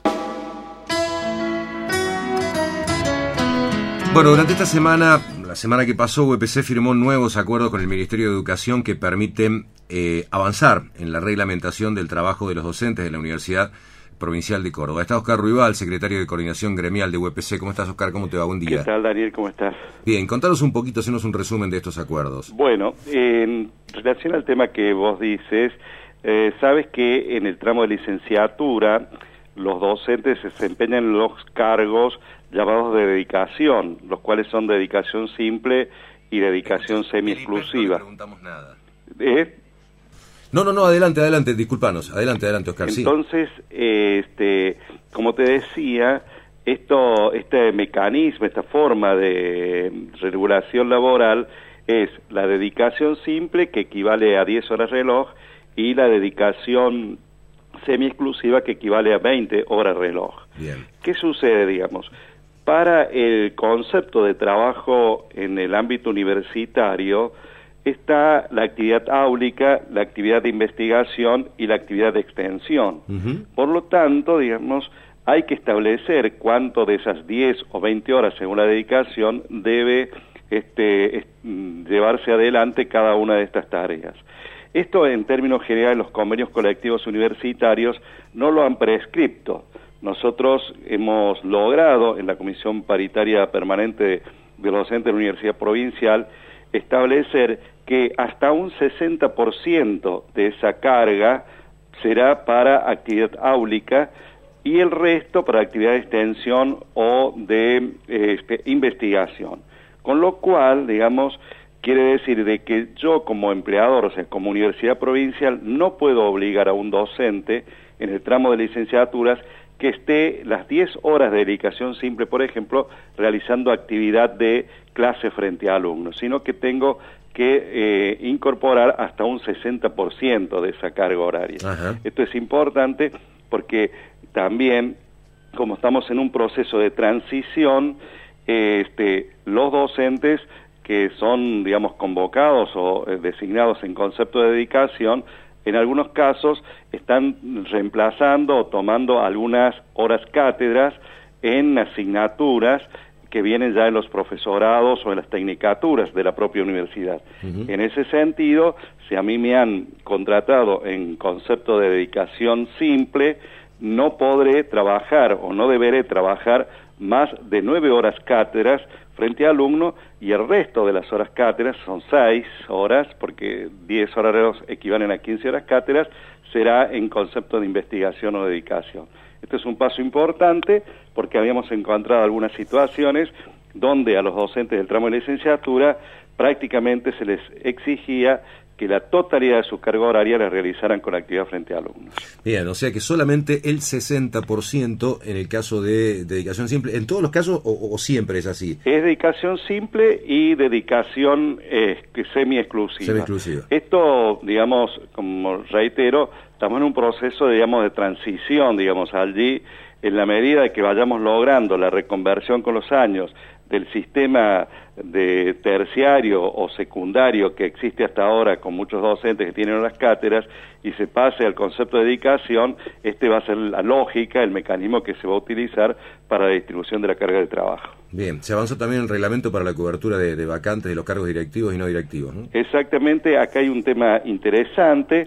Speaker 2: Bueno, durante esta semana, la semana que pasó, U E P C firmó nuevos acuerdos con el Ministerio de Educación que permiten eh, avanzar en la reglamentación del trabajo de los docentes de la Universidad Provincial de Córdoba. Está Oscar Ruibal, secretario de Coordinación Gremial de U E P C. ¿Cómo estás, Oscar? ¿Cómo te va? Buen día.
Speaker 17: ¿Qué tal, Daniel? ¿Cómo estás?
Speaker 2: Bien, contanos un poquito, hacenos un resumen de estos acuerdos.
Speaker 17: Bueno, en relación al tema que vos dices, eh, sabes que en el tramo de licenciatura los docentes se desempeñan en los cargos llamados de dedicación, los cuales son dedicación simple y dedicación semi-exclusiva.
Speaker 2: No preguntamos nada.
Speaker 17: ¿Eh?
Speaker 2: No, no, no, adelante, adelante, discúlpanos. Adelante, adelante, Oscar.
Speaker 17: Entonces,
Speaker 2: sí.
Speaker 17: eh, este, como te decía, esto, este mecanismo, esta forma de regulación laboral es la dedicación simple, que equivale a diez horas reloj, y la dedicación semi-exclusiva, que equivale a veinte horas reloj.
Speaker 2: Bien.
Speaker 17: ¿Qué sucede, digamos? Para el concepto de trabajo en el ámbito universitario, está la actividad áulica, la actividad de investigación y la actividad de extensión. Uh-huh. Por lo tanto, digamos, hay que establecer cuánto de esas diez o veinte horas, según la dedicación, debe este, es, llevarse adelante cada una de estas tareas. Esto, en términos generales, los convenios colectivos universitarios no lo han prescripto. Nosotros hemos logrado, en la Comisión Paritaria Permanente de los Docentes de la Universidad Provincial, establecer que hasta un sesenta por ciento de esa carga será para actividad áulica y el resto para actividad de extensión o de eh, investigación. Con lo cual, digamos, quiere decir de que yo como empleador, o sea, como universidad provincial, no puedo obligar a un docente en el tramo de licenciaturas que esté las diez horas de dedicación simple, por ejemplo, realizando actividad de clase frente a alumnos, sino que tengo que eh, incorporar hasta un sesenta por ciento de esa carga horaria. Ajá. Esto es importante porque también, como estamos en un proceso de transición, eh, este, los docentes que son, digamos, convocados o eh, designados en concepto de dedicación, en algunos casos están reemplazando o tomando algunas horas cátedras en asignaturas que vienen ya en los profesorados o en las tecnicaturas de la propia universidad. Uh-huh. En ese sentido, si a mí me han contratado en concepto de dedicación simple, no podré trabajar o no deberé trabajar más de nueve horas cátedras frente a alumno, y el resto de las horas cátedras, son seis horas, porque diez horas equivalen a quince horas cátedras, será en concepto de investigación o dedicación. Este es un paso importante porque habíamos encontrado algunas situaciones donde a los docentes del tramo de licenciatura prácticamente se les exigía que la totalidad de su carga horaria la realizaran con actividad frente a alumnos.
Speaker 2: Bien, o sea que solamente el sesenta por ciento en el caso de dedicación simple, ¿en todos los casos o, o siempre es así?
Speaker 17: Es dedicación simple y dedicación eh, semi-exclusiva.
Speaker 2: Semi-exclusiva.
Speaker 17: Esto, digamos, como reitero, estamos en un proceso, digamos, de transición, digamos, allí, en la medida de que vayamos logrando la reconversión con los años del sistema de terciario o secundario que existe hasta ahora con muchos docentes que tienen las cátedras y se pase al concepto de dedicación, este va a ser la lógica, el mecanismo que se va a utilizar para la distribución de la carga de trabajo.
Speaker 2: Bien, se avanzó también el reglamento para la cobertura de, de vacantes de los cargos directivos y no directivos, ¿no?
Speaker 17: Exactamente, acá hay un tema interesante,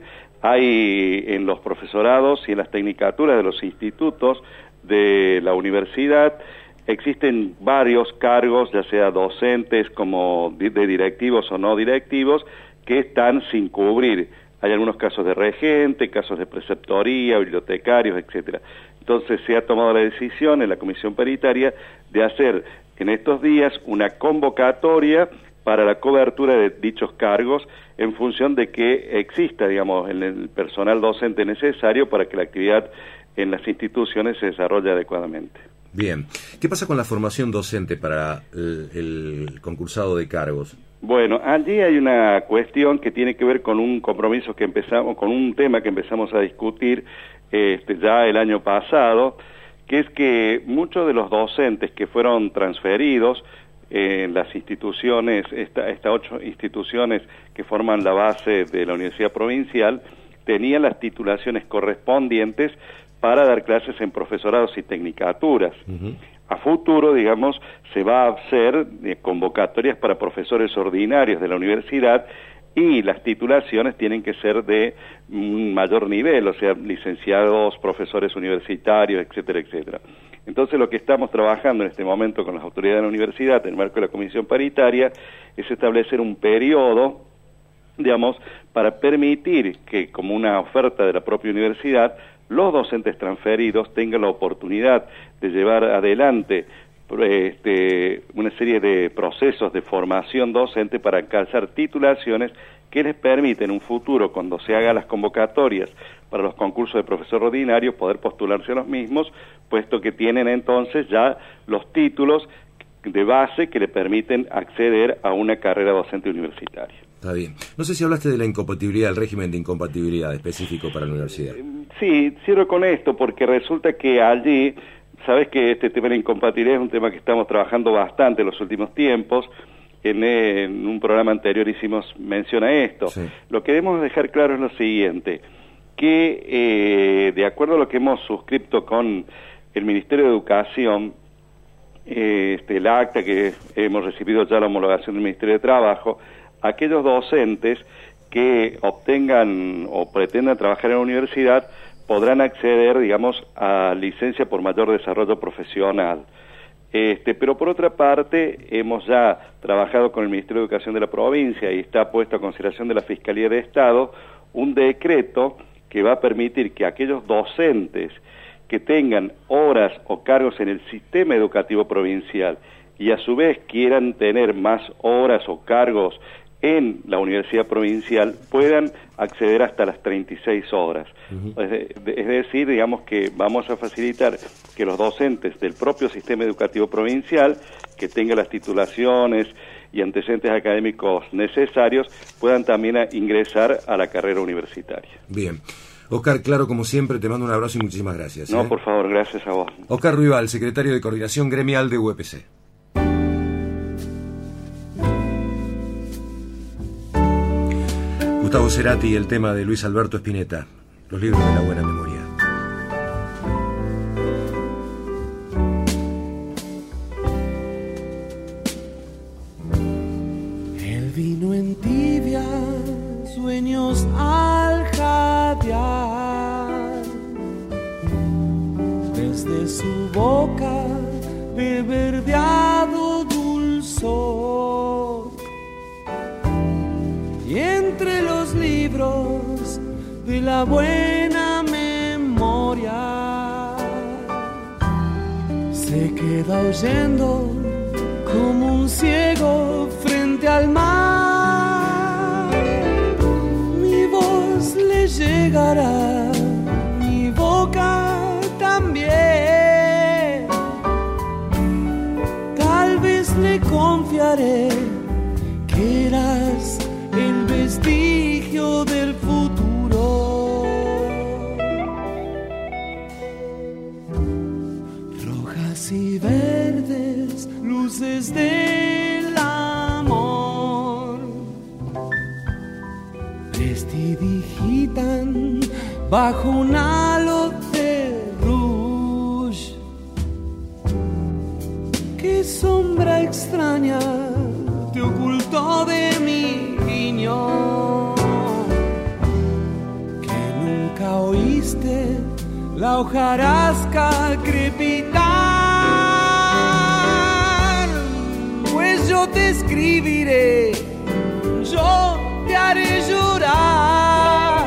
Speaker 17: hay en los profesorados y en las tecnicaturas de los institutos de la universidad. Existen varios cargos, ya sea docentes como de directivos o no directivos, que están sin cubrir. hay algunos casos de regente, casos de preceptoría, bibliotecarios, etcétera. Entonces se ha tomado la decisión en la comisión paritaria de hacer en estos días una convocatoria para la cobertura de dichos cargos en función de que exista, digamos, el personal docente necesario para que la actividad en las instituciones se desarrolle adecuadamente.
Speaker 2: Bien. ¿Qué pasa con la formación docente para el, el concursado de cargos?
Speaker 17: Bueno, allí hay una cuestión que tiene que ver con un compromiso que empezamos, con un tema que empezamos a discutir este, ya el año pasado, que es que muchos de los docentes que fueron transferidos en las instituciones, esta, estas ocho instituciones que forman la base de la Universidad Provincial, tenían las titulaciones correspondientes para dar clases en profesorados y tecnicaturas. Uh-huh. A futuro, digamos, se va a hacer eh, convocatorias para profesores ordinarios de la universidad y las titulaciones tienen que ser de un mayor nivel, o sea, licenciados, profesores universitarios, etcétera, etcétera. Entonces, lo que estamos trabajando en este momento con las autoridades de la universidad, en el marco de la comisión paritaria, es establecer un periodo, digamos, para permitir que, como una oferta de la propia universidad, los docentes transferidos tengan la oportunidad de llevar adelante este, una serie de procesos de formación docente para alcanzar titulaciones que les permiten en un futuro, cuando se hagan las convocatorias para los concursos de profesor ordinario, poder postularse a los mismos, puesto que tienen entonces ya los títulos de base que le permiten acceder a una carrera docente universitaria.
Speaker 2: Está bien. No sé si hablaste de la incompatibilidad, del régimen de incompatibilidad específico para la universidad.
Speaker 17: Sí, cierro con esto porque resulta que allí, sabes que este tema de la incompatibilidad es un tema que estamos trabajando bastante en los últimos tiempos. En, en un programa anterior hicimos mención a esto. Sí. Lo que debemos dejar claro es lo siguiente, que eh, de acuerdo a lo que hemos suscrito con el Ministerio de Educación, eh, este, el acta que hemos recibido ya la homologación del Ministerio de Trabajo, aquellos docentes que obtengan o pretendan trabajar en la universidad podrán acceder, digamos, a licencia por mayor desarrollo profesional. Este, pero por otra parte, hemos ya trabajado con el Ministerio de Educación de la provincia y está puesto a consideración de la Fiscalía de Estado un decreto que va a permitir que aquellos docentes que tengan horas o cargos en el sistema educativo provincial y a su vez quieran tener más horas o cargos en la Universidad Provincial puedan acceder hasta las treinta y seis horas. Uh-huh. Es, de, es decir, digamos que vamos a facilitar que los docentes del propio sistema educativo provincial, que tengan las titulaciones y antecedentes académicos necesarios, puedan también a ingresar a la carrera universitaria.
Speaker 2: Bien. Oscar, claro, como siempre, te mando un abrazo y muchísimas gracias.
Speaker 17: No,
Speaker 2: ¿eh?
Speaker 17: por favor, gracias a vos.
Speaker 2: Oscar Ruibal, secretario de Coordinación Gremial de U E P C. Gustavo Cerati y el tema de Luis Alberto Spinetta, los libros de la buena memoria.
Speaker 12: El vino en tibia, sueños al jadear, desde su boca de verdeado dulzor, y entre los libros de la buena memoria se queda oyendo como un ciego frente al mar. Mi voz le llegará, mi boca también. Tal vez le confiaré que eras el vestigio del futuro. Rojas y verdes, luces del amor, prestidigitan bajo un halo de rouge. Qué sombra extraña te ocultó de mi guiño, que nunca oíste la hojarasca crepitar. Pues yo te escribiré, yo te haré llorar.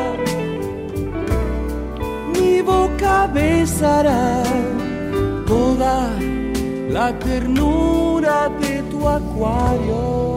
Speaker 12: expresará toda la ternura de tu acuario.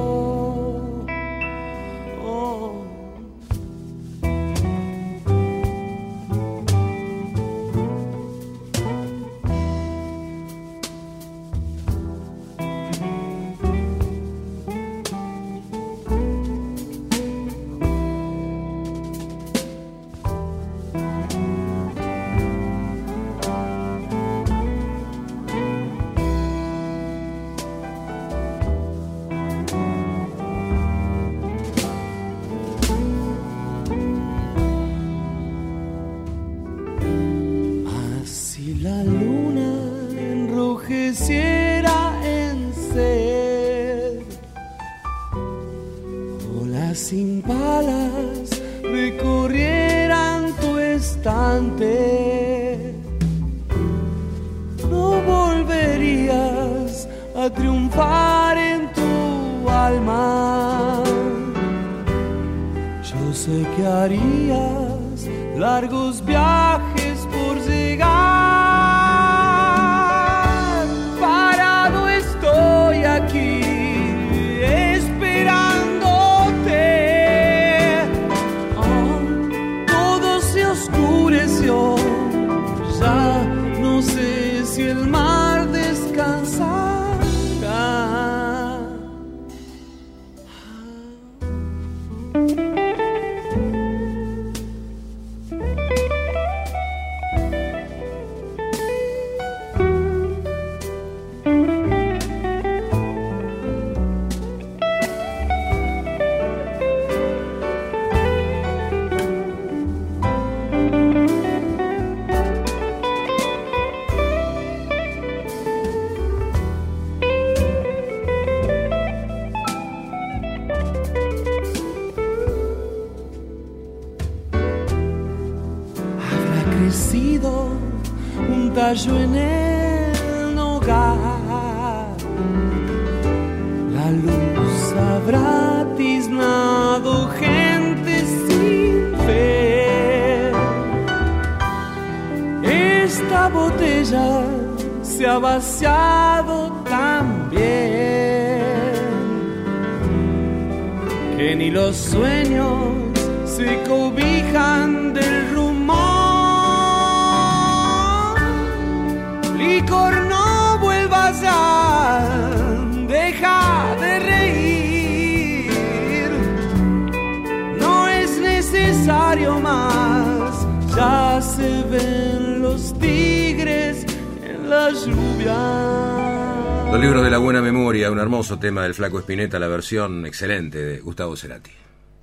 Speaker 12: Sin balas recorrieran tu estante, no volverías a triunfar en tu alma. Yo sé que harías largos viajes por llegar. Parado estoy aquí ya no sé si el mar descansará. Un tallo en el hogar, la luz habrá tiznado gente sin fe. Esta botella se ha vaciado también, que ni los sueños se cobijan del rumor. Licor, no vuelvas ya, deja de reír, no es necesario más, ya se ven los tigres en la lluvia.
Speaker 2: Los libros de la buena memoria, un hermoso tema del Flaco Spinetta, la versión excelente de Gustavo Cerati.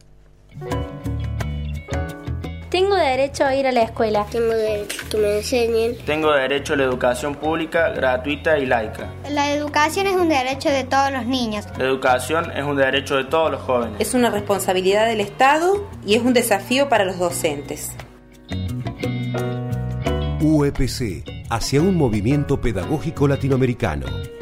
Speaker 8: Tengo derecho a ir a la escuela.
Speaker 9: Tengo derecho a que me enseñen.
Speaker 10: Tengo derecho a la educación pública, gratuita y laica.
Speaker 11: La educación es un derecho de todos los niños.
Speaker 10: La educación es un derecho de todos los jóvenes.
Speaker 4: Es una responsabilidad del Estado y es un desafío para los docentes.
Speaker 6: U E P C, hacia un movimiento pedagógico latinoamericano.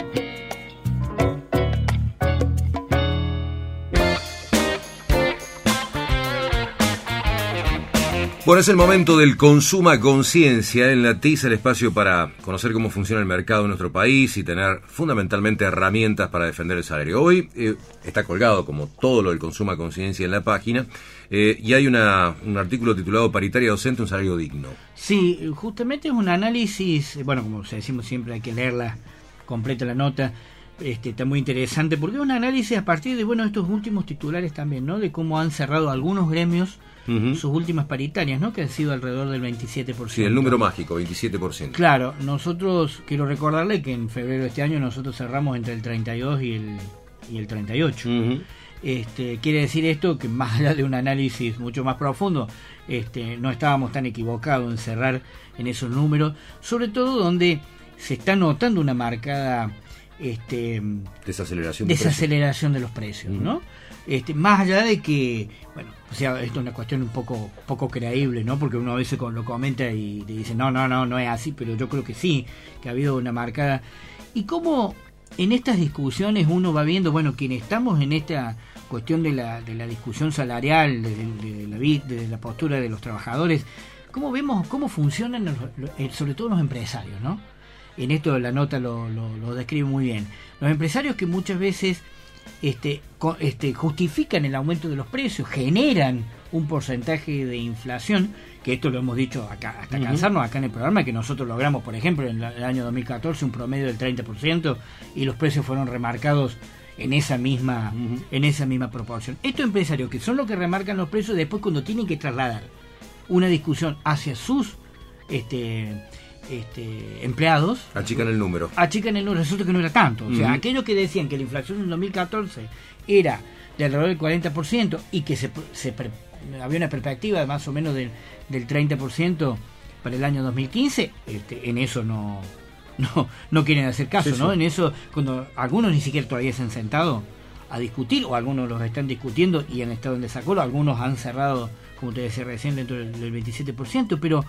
Speaker 2: Bueno, es el momento del Consuma Conciencia. En la T I S, el espacio para conocer cómo funciona el mercado en nuestro país y tener fundamentalmente herramientas para defender el salario. Hoy eh, está colgado, como todo lo del Consuma Conciencia, en la página, eh, y hay una, un artículo titulado Paritaria Docente, un salario digno.
Speaker 3: Sí, justamente es un análisis, bueno, como decimos siempre, hay que leerla completa la nota. Este, está muy interesante porque es un análisis a partir de, bueno, estos últimos titulares también, ¿no? De cómo han cerrado algunos gremios uh-huh. sus últimas paritarias, ¿no? Que han sido alrededor del veintisiete por ciento.
Speaker 2: Sí, el número mágico, veintisiete por ciento.
Speaker 3: Claro, nosotros, quiero recordarle que en febrero de este año nosotros cerramos entre el treinta y dos y el, y el treinta y ocho. Uh-huh. Este, quiere decir esto que más allá de un análisis mucho más profundo, este, no estábamos tan equivocados en cerrar en esos números, sobre todo donde se está notando una marcada este
Speaker 2: desaceleración de,
Speaker 3: desaceleración de los precios, uh-huh. ¿no? Este, más allá de que, bueno, o sea, esto es una cuestión un poco poco creíble, ¿no? Porque uno a veces lo comenta y te dice, no, no, no, no es así, pero yo creo que sí, que ha habido una marcada. Y cómo en estas discusiones uno va viendo, bueno, quienes estamos en esta cuestión de la, de la discusión salarial, de, de, de, la, de la postura de los trabajadores, cómo vemos cómo funcionan los, los, sobre todo los empresarios, ¿no? En esto la nota lo, lo, lo describe muy bien. Los empresarios que muchas veces este, co, este, justifican el aumento de los precios, generan un porcentaje de inflación, que esto lo hemos dicho acá, hasta uh-huh. cansarnos acá en el programa, que nosotros logramos, por ejemplo, en el año dos mil catorce un promedio del treinta por ciento y los precios fueron remarcados en esa misma uh-huh. en esa misma proporción. Estos empresarios que son los que remarcan los precios, después cuando tienen que trasladar una discusión hacia sus este Este, empleados
Speaker 2: achican el número
Speaker 3: achican el número, resulta que no era tanto, o sea, uh-huh. aquellos que decían que la inflación en dos mil catorce era de alrededor del cuarenta por ciento y que se, se pre, había una perspectiva de más o menos del, del treinta por ciento para el año dos mil quince, este, en eso no no no quieren hacer caso, sí, ¿no? Sí. En eso, cuando algunos ni siquiera todavía se han sentado a discutir, o algunos los están discutiendo y han estado en desacuerdo, algunos han cerrado, como te decía recién, dentro del, del veintisiete por ciento, pero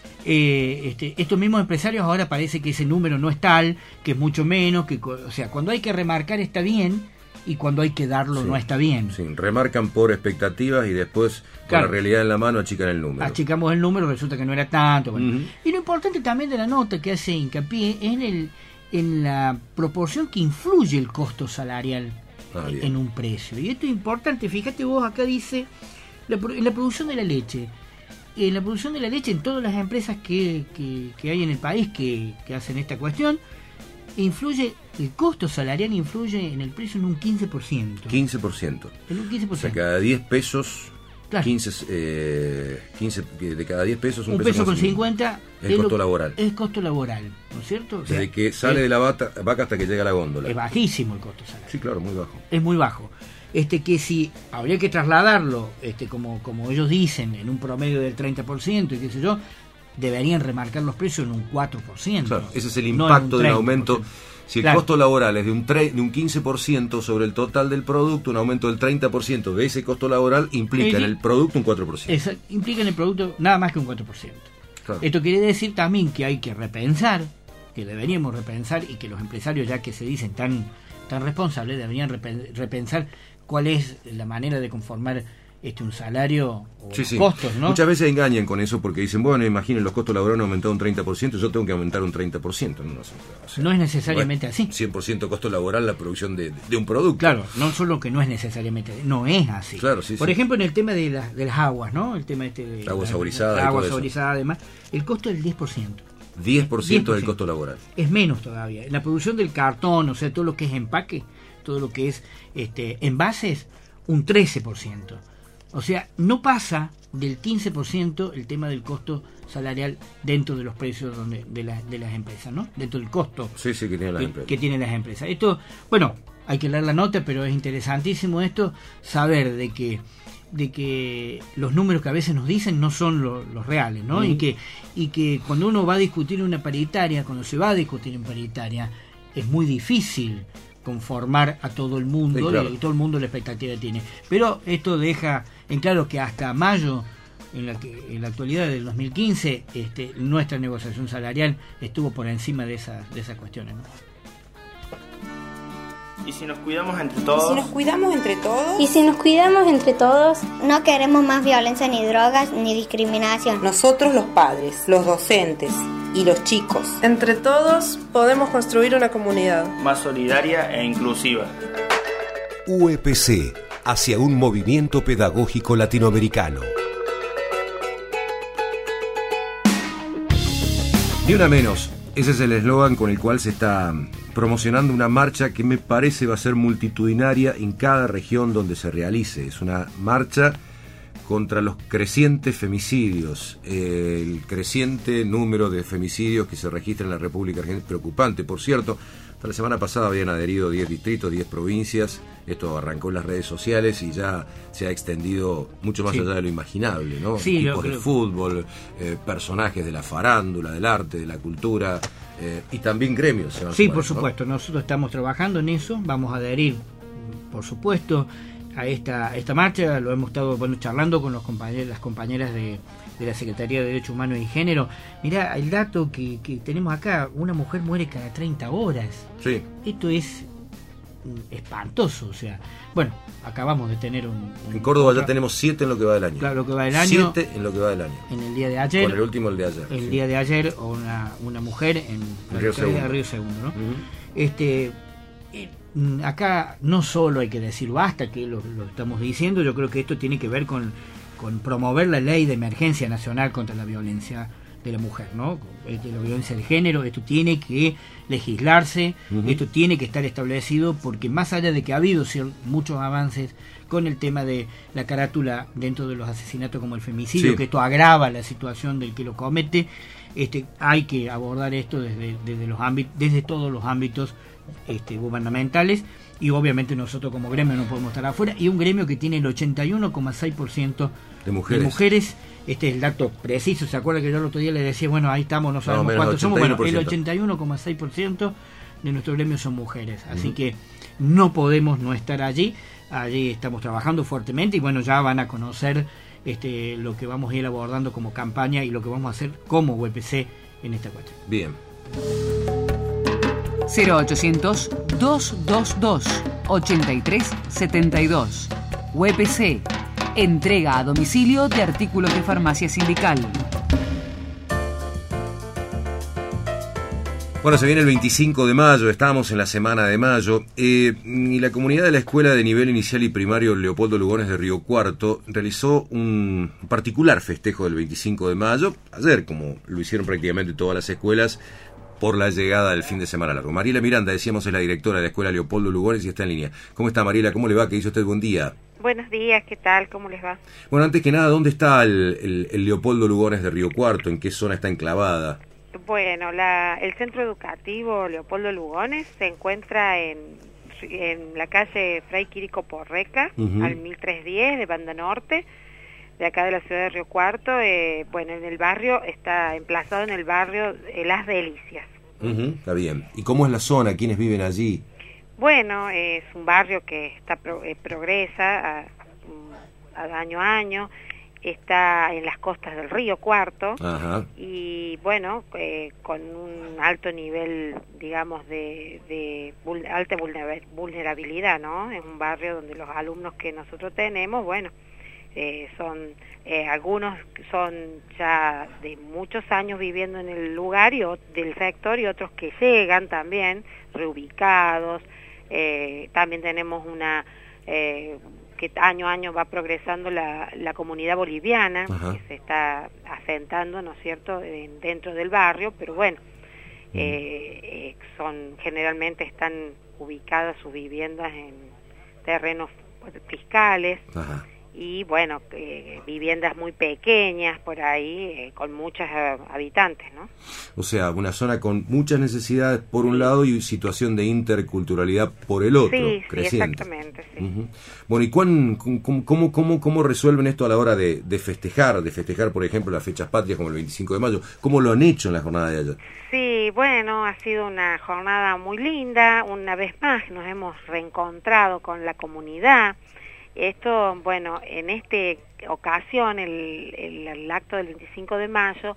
Speaker 3: Eh, este, estos mismos empresarios ahora parece que ese número no es tal, que es mucho menos, que, o sea, cuando hay que remarcar está bien y cuando hay que darlo sí, no está bien.
Speaker 2: Sí, remarcan por expectativas y después con claro, la realidad en la mano achican el número.
Speaker 3: Achicamos el número, resulta que no era tanto. Bueno. Uh-huh. Y lo importante también de la nota que hace hincapié es en, el, en la proporción que influye el costo salarial ah, en un precio. Y esto es importante, fíjate vos, acá dice, la, en la producción de la leche. En la producción de la leche, en todas las empresas que, que, que hay en el país que, que hacen esta cuestión, influye, el costo salarial influye en el precio en un quince por ciento.
Speaker 2: quince por ciento.
Speaker 3: En un quince por ciento.
Speaker 2: O sea, cada diez pesos, claro. quince, eh, quince, de cada diez pesos, un,
Speaker 3: un peso, peso con cincuenta
Speaker 2: es costo laboral.
Speaker 3: Es costo laboral, ¿no es cierto? O sea,
Speaker 2: desde que sale es, de la vaca, vaca hasta que llega a la góndola.
Speaker 3: Es bajísimo el costo salarial.
Speaker 2: Sí, claro, muy bajo.
Speaker 3: Es muy bajo. Este que si habría que trasladarlo, este como, como ellos dicen, en un promedio del treinta por ciento y qué sé yo, deberían remarcar los precios en un cuatro por ciento.
Speaker 2: Claro, ese es el impacto no del aumento. Si el claro. costo laboral es de un, tre- de un quince por ciento sobre el total del producto, un aumento del treinta por ciento de ese costo laboral implica el, en el producto un cuatro por ciento.
Speaker 3: Esa, implica en el producto nada más que un cuatro por ciento. Claro. Esto quiere decir también que hay que repensar, que deberíamos repensar, y que los empresarios, ya que se dicen tan, tan responsables, deberían repensar cuál es la manera de conformar este un salario o
Speaker 2: sí, sí.
Speaker 3: costos, ¿no?
Speaker 2: Muchas veces engañan con eso porque dicen, bueno, imaginen, los costos laborales han aumentado un treinta por ciento, yo tengo que aumentar un treinta por ciento. No, no, o sea,
Speaker 3: no es necesariamente
Speaker 2: bueno,
Speaker 3: así.
Speaker 2: cien por ciento costo laboral la producción de, de un producto.
Speaker 3: Claro, no solo que no es necesariamente así, no es así.
Speaker 2: Claro, sí,
Speaker 3: Por
Speaker 2: sí.
Speaker 3: ejemplo, en el tema de, la, de las aguas, ¿no? El tema este de
Speaker 2: agua
Speaker 3: la,
Speaker 2: saborizada.
Speaker 3: La agua saborizada, además, el costo es del diez por ciento.
Speaker 2: diez por ciento del costo laboral.
Speaker 3: Es menos todavía. La producción del cartón, o sea, todo lo que es empaque, todo lo que es este envases, un trece por ciento. O sea, no pasa del quince por ciento el tema del costo salarial dentro de los precios donde, de, la, de las empresas, ¿no? Dentro del costo
Speaker 2: sí, sí, que, tienen las
Speaker 3: que,
Speaker 2: empresas.
Speaker 3: que tienen las empresas. Esto, bueno, hay que leer la nota, pero es interesantísimo esto, saber de que de que los números que a veces nos dicen no son lo, los reales, ¿no? Uh-huh. Y que y que cuando uno va a discutir una paritaria, cuando se va a discutir en paritaria, es muy difícil conformar a todo el mundo, sí, claro. y todo el mundo la expectativa tiene. Pero esto deja en claro que hasta mayo, en la que en la actualidad del dos mil quince, este, nuestra negociación salarial estuvo por encima de esas de esas cuestiones, ¿no?
Speaker 10: ¿Y si nos cuidamos entre todos?
Speaker 4: ¿Y si nos cuidamos entre todos?
Speaker 8: ¿Y si nos cuidamos entre todos?
Speaker 11: No queremos más violencia, ni drogas, ni discriminación.
Speaker 4: Nosotros los padres, los docentes y los chicos.
Speaker 18: Entre todos podemos construir una comunidad
Speaker 10: más solidaria e inclusiva.
Speaker 6: U E P C, hacia un movimiento pedagógico latinoamericano.
Speaker 2: Ni una menos. Ese es el eslogan con el cual se está promocionando una marcha que me parece va a ser multitudinaria en cada región donde se realice. Es una marcha contra los crecientes femicidios, eh, el creciente número de femicidios que se registra en la República Argentina, preocupante, por cierto. Hasta la semana pasada habían adherido diez distritos, diez provincias. Esto arrancó en las redes sociales y ya se ha extendido mucho más sí. allá de lo imaginable, ¿no?
Speaker 3: Sí,
Speaker 2: Equipos
Speaker 3: lo,
Speaker 2: de
Speaker 3: lo...
Speaker 2: fútbol, eh, personajes de la farándula, del arte, de la cultura, eh, y también gremios. Se van
Speaker 3: sí,
Speaker 2: sumar,
Speaker 3: por supuesto. ¿no? Nosotros estamos trabajando en eso. Vamos a adherir, por supuesto, a esta esta marcha. Lo hemos estado bueno charlando con los compañeros, las compañeras de, de la Secretaría de Derechos Humanos y Género. Mirá, el dato que, que tenemos acá, una mujer muere cada treinta horas.
Speaker 2: Sí.
Speaker 3: Esto es espantoso. O sea, bueno, acabamos de tener un... un
Speaker 2: en Córdoba
Speaker 3: otra,
Speaker 2: ya tenemos siete en lo que va del año.
Speaker 3: Claro, lo que va del año.
Speaker 2: Siete en lo que va del año.
Speaker 3: En el día de ayer.
Speaker 2: Con el último, el de ayer.
Speaker 3: El
Speaker 2: sí.
Speaker 3: día de ayer, una, una mujer en la
Speaker 2: Río
Speaker 3: localidad de Río Segundo, ¿no? Uh-huh. Este... Acá no solo hay que decir basta, que lo, lo estamos diciendo, yo creo que esto tiene que ver con, con promover la ley de emergencia nacional contra la violencia de la mujer, ¿no? De la violencia de género. Esto tiene que legislarse, uh-huh. esto tiene que estar establecido, porque más allá de que ha habido muchos avances con el tema de la carátula dentro de los asesinatos como el femicidio, sí. que esto agrava la situación del que lo comete, este, hay que abordar esto desde, desde, los ámbitos, desde todos los ámbitos este, gubernamentales, y obviamente nosotros como gremio no podemos estar afuera, y un gremio que tiene el ochenta y uno coma seis por ciento
Speaker 2: de mujeres.
Speaker 3: de mujeres. Este es el dato preciso. ¿Se acuerda que yo el otro día le decía, bueno, ahí estamos, no sabemos no, cuántos somos? Bueno, el ochenta y uno coma seis por ciento de nuestro gremio son mujeres, así uh-huh. que no podemos no estar allí. Allí estamos trabajando fuertemente, y bueno, ya van a conocer este, lo que vamos a ir abordando como campaña y lo que vamos a hacer como U E P C en esta cuestión.
Speaker 2: Bien.
Speaker 1: cero ochocientos, doscientos veintidós, ochenta y tres setenta y dos. U E P C. Entrega a domicilio de artículos de farmacia sindical.
Speaker 2: Bueno, se viene el veinticinco de mayo, estamos en la semana de mayo, eh, y la comunidad de la Escuela de Nivel Inicial y Primario Leopoldo Lugones de Río Cuarto realizó un particular festejo del veinticinco de mayo, ayer, como lo hicieron prácticamente todas las escuelas, por la llegada del fin de semana largo. Mariela Miranda, decíamos, es la directora de la Escuela Leopoldo Lugones y está en línea. ¿Cómo está, Mariela? ¿Cómo le va? ¿Qué dice usted? Buen día.
Speaker 19: Buenos días, ¿qué tal? ¿Cómo les va?
Speaker 2: Bueno, antes que nada, ¿dónde está el, el, el Leopoldo Lugones de Río Cuarto? ¿En qué zona está enclavada?
Speaker 19: Bueno, la, el centro educativo Leopoldo Lugones se encuentra en, en la calle Fray Quirico Porreca, uh-huh. al mil trescientos diez de Banda Norte, de acá de la ciudad de Río Cuarto. Eh, bueno, en el barrio, está emplazado en el barrio eh, Las Delicias.
Speaker 2: Uh-huh. Está bien. ¿Y cómo es la zona? ¿Quiénes viven allí?
Speaker 19: Bueno, es un barrio que está pro, eh, progresa a, a año a año, está en las costas del Río Cuarto. Ajá. Y bueno, eh, con un alto nivel, digamos, de, de vul, alta vulnerabilidad, ¿no? Es un barrio donde los alumnos que nosotros tenemos, bueno, eh, son eh, algunos son ya de muchos años viviendo en el lugar y o, del sector, y otros que llegan también reubicados. Eh, también tenemos una eh, que año a año va progresando la, la comunidad boliviana. Ajá. Que se está asentando, ¿no es cierto?, en, dentro del barrio, pero bueno, mm. eh, eh, son generalmente están ubicadas sus viviendas en terrenos fiscales. Ajá. Y bueno, eh, viviendas muy pequeñas por ahí, eh, con muchos eh, habitantes, ¿no?
Speaker 2: O sea, una zona con muchas necesidades por un lado y situación de interculturalidad por el otro,
Speaker 19: sí,
Speaker 2: creciente.
Speaker 19: Sí, exactamente, sí.
Speaker 2: Uh-huh. Bueno, ¿y cuán, cómo, cómo, cómo, cómo resuelven esto a la hora de, de festejar, de festejar, por ejemplo, las fechas patrias como el veinticinco de mayo? ¿Cómo lo han hecho en la jornada de ayer?
Speaker 19: Sí, bueno, ha sido una jornada muy linda. Una vez más nos hemos reencontrado con la comunidad. Esto, bueno, en esta ocasión, el, el, el acto del veinticinco de mayo,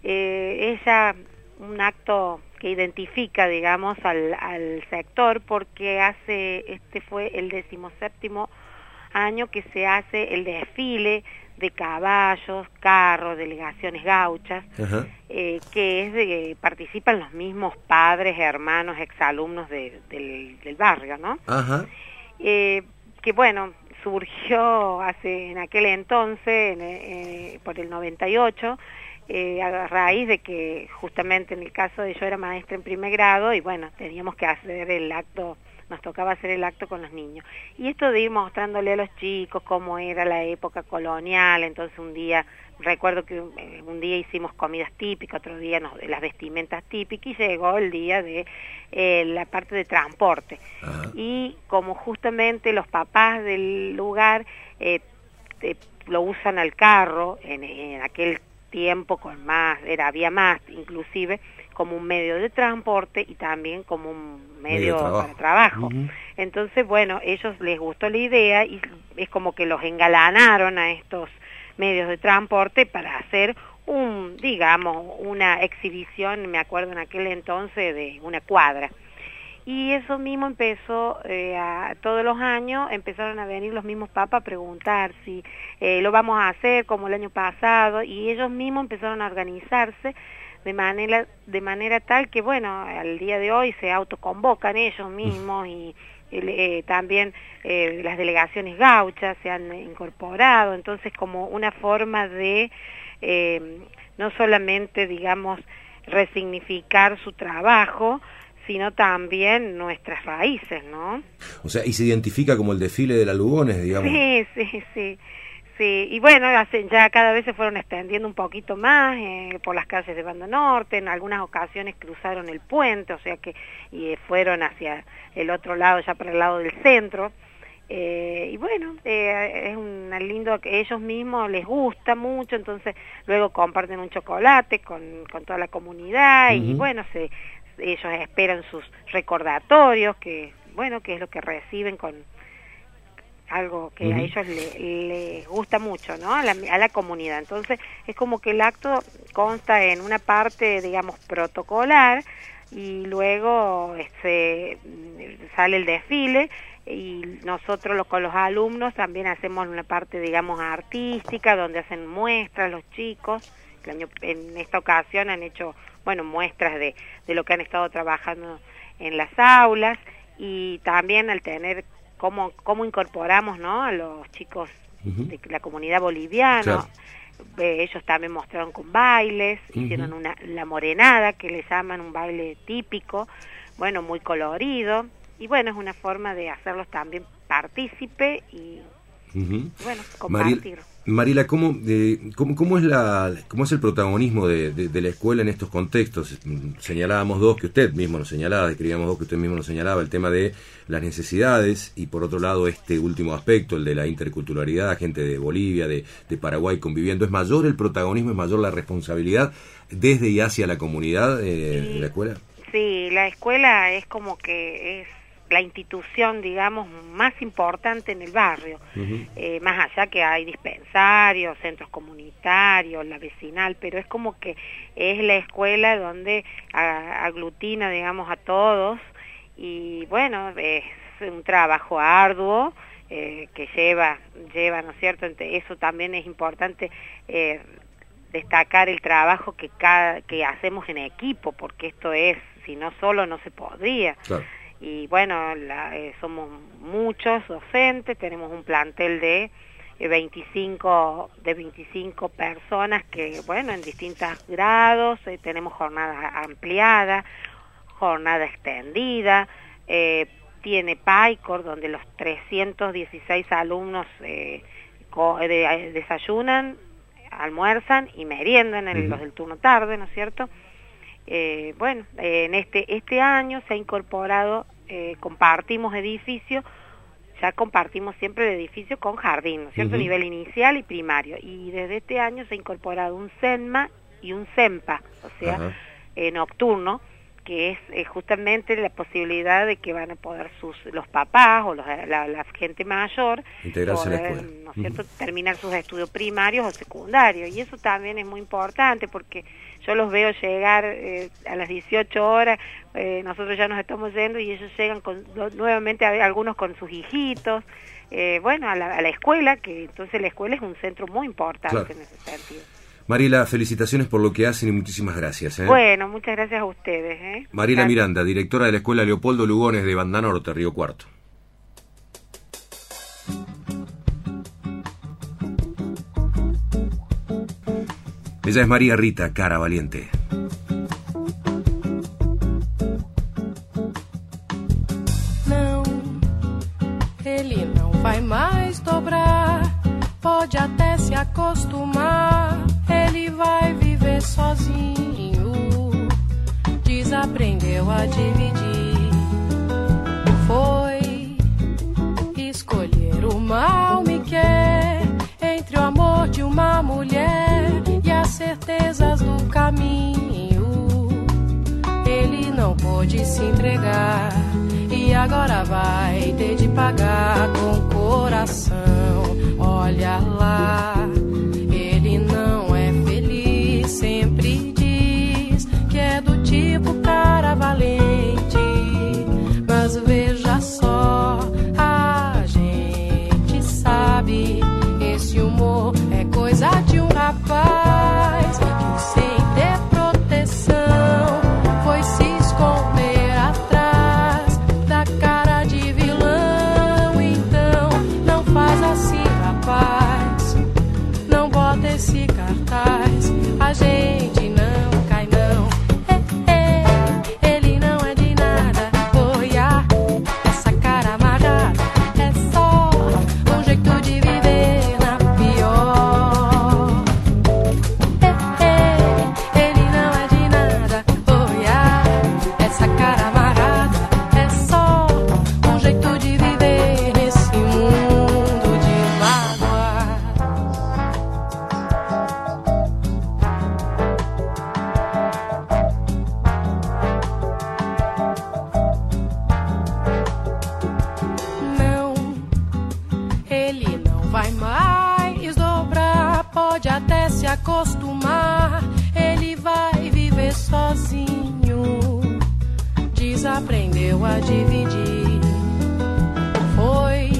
Speaker 19: eh, es ya un acto que identifica, digamos, al, al sector, porque hace, este fue el decimoséptimo año que se hace el desfile de caballos, carros, delegaciones gauchas, eh, que es de, participan los mismos padres, hermanos, exalumnos de, del, del barrio, ¿no? Ajá. Eh, que bueno, surgió hace en aquel entonces, en, eh, por el noventa y ocho, eh, a raíz de que justamente en el caso de yo era maestra en primer grado y bueno, teníamos que hacer el acto, nos tocaba hacer el acto con los niños. Y esto de ir mostrándole a los chicos cómo era la época colonial. Entonces un día, recuerdo que eh, un día hicimos comidas típicas, otro día nos, las vestimentas típicas, y llegó el día de eh, la parte de transporte. Ajá. Y como justamente los papás del lugar eh, eh, lo usan al carro, en, en aquel tiempo con más, era había más inclusive, como un medio de transporte y también como un medio, medio trabajo. para trabajo. Uh-huh. Entonces, bueno, ellos les gustó la idea y es como que los engalanaron a estos medios de transporte para hacer un, digamos, una exhibición, me acuerdo en aquel entonces, de una cuadra. Y eso mismo empezó, eh, a, todos los años empezaron a venir los mismos papas a preguntar si eh, lo vamos a hacer como el año pasado, y ellos mismos empezaron a organizarse de manera de manera tal que, bueno, al día de hoy se autoconvocan ellos mismos y eh, también eh, las delegaciones gauchas se han incorporado, entonces como una forma de eh, no solamente, digamos, resignificar su trabajo, sino también nuestras raíces, ¿no?
Speaker 2: O sea, y se identifica como el desfile de la Lugones, digamos.
Speaker 19: Sí, sí, sí. Sí, y bueno, ya cada vez se fueron extendiendo un poquito más eh, por las calles de Banda Norte, en algunas ocasiones cruzaron el puente, o sea que y fueron hacia el otro lado, ya para el lado del centro, eh, y bueno, eh, es un lindo, que ellos mismos les gusta mucho, entonces luego comparten un chocolate con, con toda la comunidad, uh-huh. y bueno, se, ellos esperan sus recordatorios, que bueno, que es lo que reciben con algo que uh-huh. a ellos les le gusta mucho, ¿no? A la, a la comunidad. Entonces, es como que el acto consta en una parte, digamos, protocolar, y luego este, sale el desfile, y nosotros lo, con los alumnos también hacemos una parte, digamos, artística, donde hacen muestras los chicos. El año, en esta ocasión han hecho, bueno, muestras de, de lo que han estado trabajando en las aulas, y también al tener Cómo, cómo incorporamos, ¿no?, a los chicos uh-huh. de la comunidad boliviana. Claro. Eh, ellos también mostraron con bailes, uh-huh. hicieron una la morenada, que le llaman un baile típico, bueno, muy colorido, y bueno, es una forma de hacerlos también partícipe y, uh-huh. bueno, compartir.
Speaker 2: Maril, Marila, ¿cómo, eh, cómo, cómo, es la, ¿cómo es el protagonismo de, de, de la escuela en estos contextos? Señalábamos dos, que usted mismo nos señalaba, escribíamos dos que usted mismo nos señalaba, el tema de las necesidades, y por otro lado este último aspecto, el de la interculturalidad, gente de Bolivia, de, de Paraguay conviviendo. ¿Es mayor el protagonismo, es mayor la responsabilidad desde y hacia la comunidad eh, sí, de la escuela?
Speaker 19: Sí, la escuela es como que es la institución, digamos, más importante en el barrio, uh-huh. eh, más allá que hay dispensarios, centros comunitarios, la vecinal, pero es como que es la escuela donde a, aglutina, digamos, a todos, y bueno, es un trabajo arduo eh, que lleva, lleva, ¿no es cierto? Eso también es importante eh, destacar el trabajo que, cada, que hacemos en equipo, porque esto es, si no solo no se podría. Claro. Y bueno, la, eh, somos muchos docentes, tenemos un plantel de eh, veinticinco de veinticinco personas que, bueno, en distintos grados, eh, tenemos jornada ampliada, jornada extendida, eh, tiene PAICOR, donde los trescientos dieciséis alumnos eh, co de, eh, desayunan, almuerzan y meriendan en uh-huh. los del turno tarde, ¿no es cierto? Eh, bueno, eh, en este este año se ha incorporado, eh, compartimos edificio, ya compartimos siempre el edificio con jardín, ¿no es cierto? Uh-huh. Nivel inicial y primario, y desde este año se ha incorporado un SENMA y un SEMPA, o sea, uh-huh. eh, nocturno, que es eh, justamente la posibilidad de que van a poder sus los papás o los, la, la gente mayor
Speaker 2: integrarse
Speaker 19: poder,
Speaker 2: a la escuela,
Speaker 19: ¿no es cierto?, uh-huh. terminar sus estudios primarios o secundarios, y eso también es muy importante porque yo los veo llegar eh, a las dieciocho horas, eh, nosotros ya nos estamos yendo y ellos llegan con, nuevamente, a, algunos con sus hijitos, eh, bueno, a la, a la escuela, que entonces la escuela es un centro muy importante, claro, en ese sentido.
Speaker 2: Marila, felicitaciones por lo que hacen y muchísimas gracias. ¿eh?
Speaker 19: Bueno, muchas gracias a ustedes. ¿eh?
Speaker 2: Marila
Speaker 19: gracias.
Speaker 2: Miranda, directora de la Escuela Leopoldo Lugones de Banda Norte, Río Cuarto. Ella es María Rita Cara Valiente.
Speaker 20: Não, ele não vai mais dobrar, pode até se acostumar, ele vai viver sozinho, desaprendeu a dividir, foi escolher o mal me quer, entre o amor de uma mulher e as certezas do caminho, ele não pôde se entregar e agora vai ter de pagar com o coração. Olha lá, ele não é feliz, sempre diz que é do tipo cara valente, acostumar, ele vai viver sozinho. Desaprendeu a dividir. Foi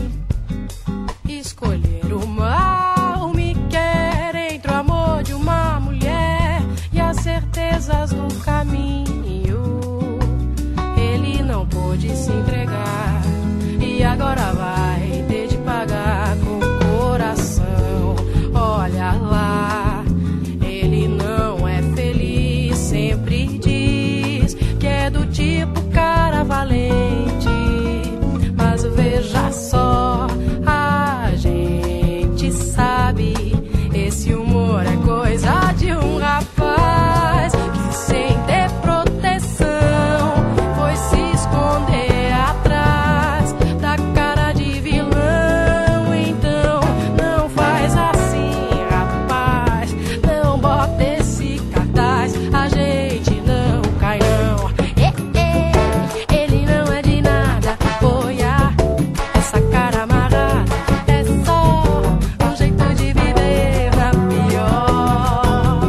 Speaker 20: escolher o mal, me quer entre o amor de uma mulher e as certezas do caminho. Ele não pôde se entregar e agora vai ter de pagar com o coração. Olha lá, ele não é feliz, sempre diz que é do tipo cara valente, mas veja só, a gente sabe, esse humor é coisa de um rapaz que sem ter proteção foi se esconder atrás da cara de vilão. Então não faz assim, rapaz, não bota esse cartaz, a gente não cai não. Eh, eh, ele não é de nada, apoia essa cara amarrada, é só um jeito de viver na pior.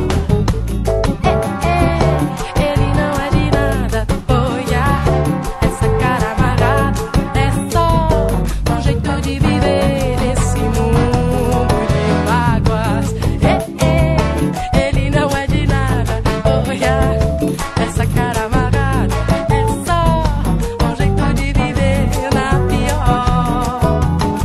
Speaker 20: Eh, eh, ele não é de nada, apoia essa cara amarrada, é só um jeito de viver nesse mundo de mágoas. Eh, eh, ele não é de nada, apoia essa cara amarrada, é só um jeito de viver na pior.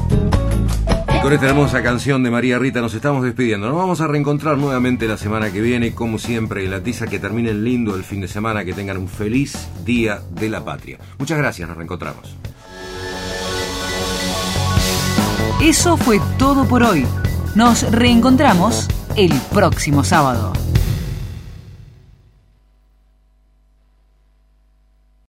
Speaker 2: Y con esta hermosa canción de María Rita nos estamos despidiendo. Nos vamos a reencontrar nuevamente la semana que viene, como siempre, en La Tiza. Que terminen lindo el fin de semana, que tengan un feliz Día de la Patria. Muchas gracias, nos reencontramos.
Speaker 1: Eso fue todo por hoy. Nos reencontramos el próximo sábado.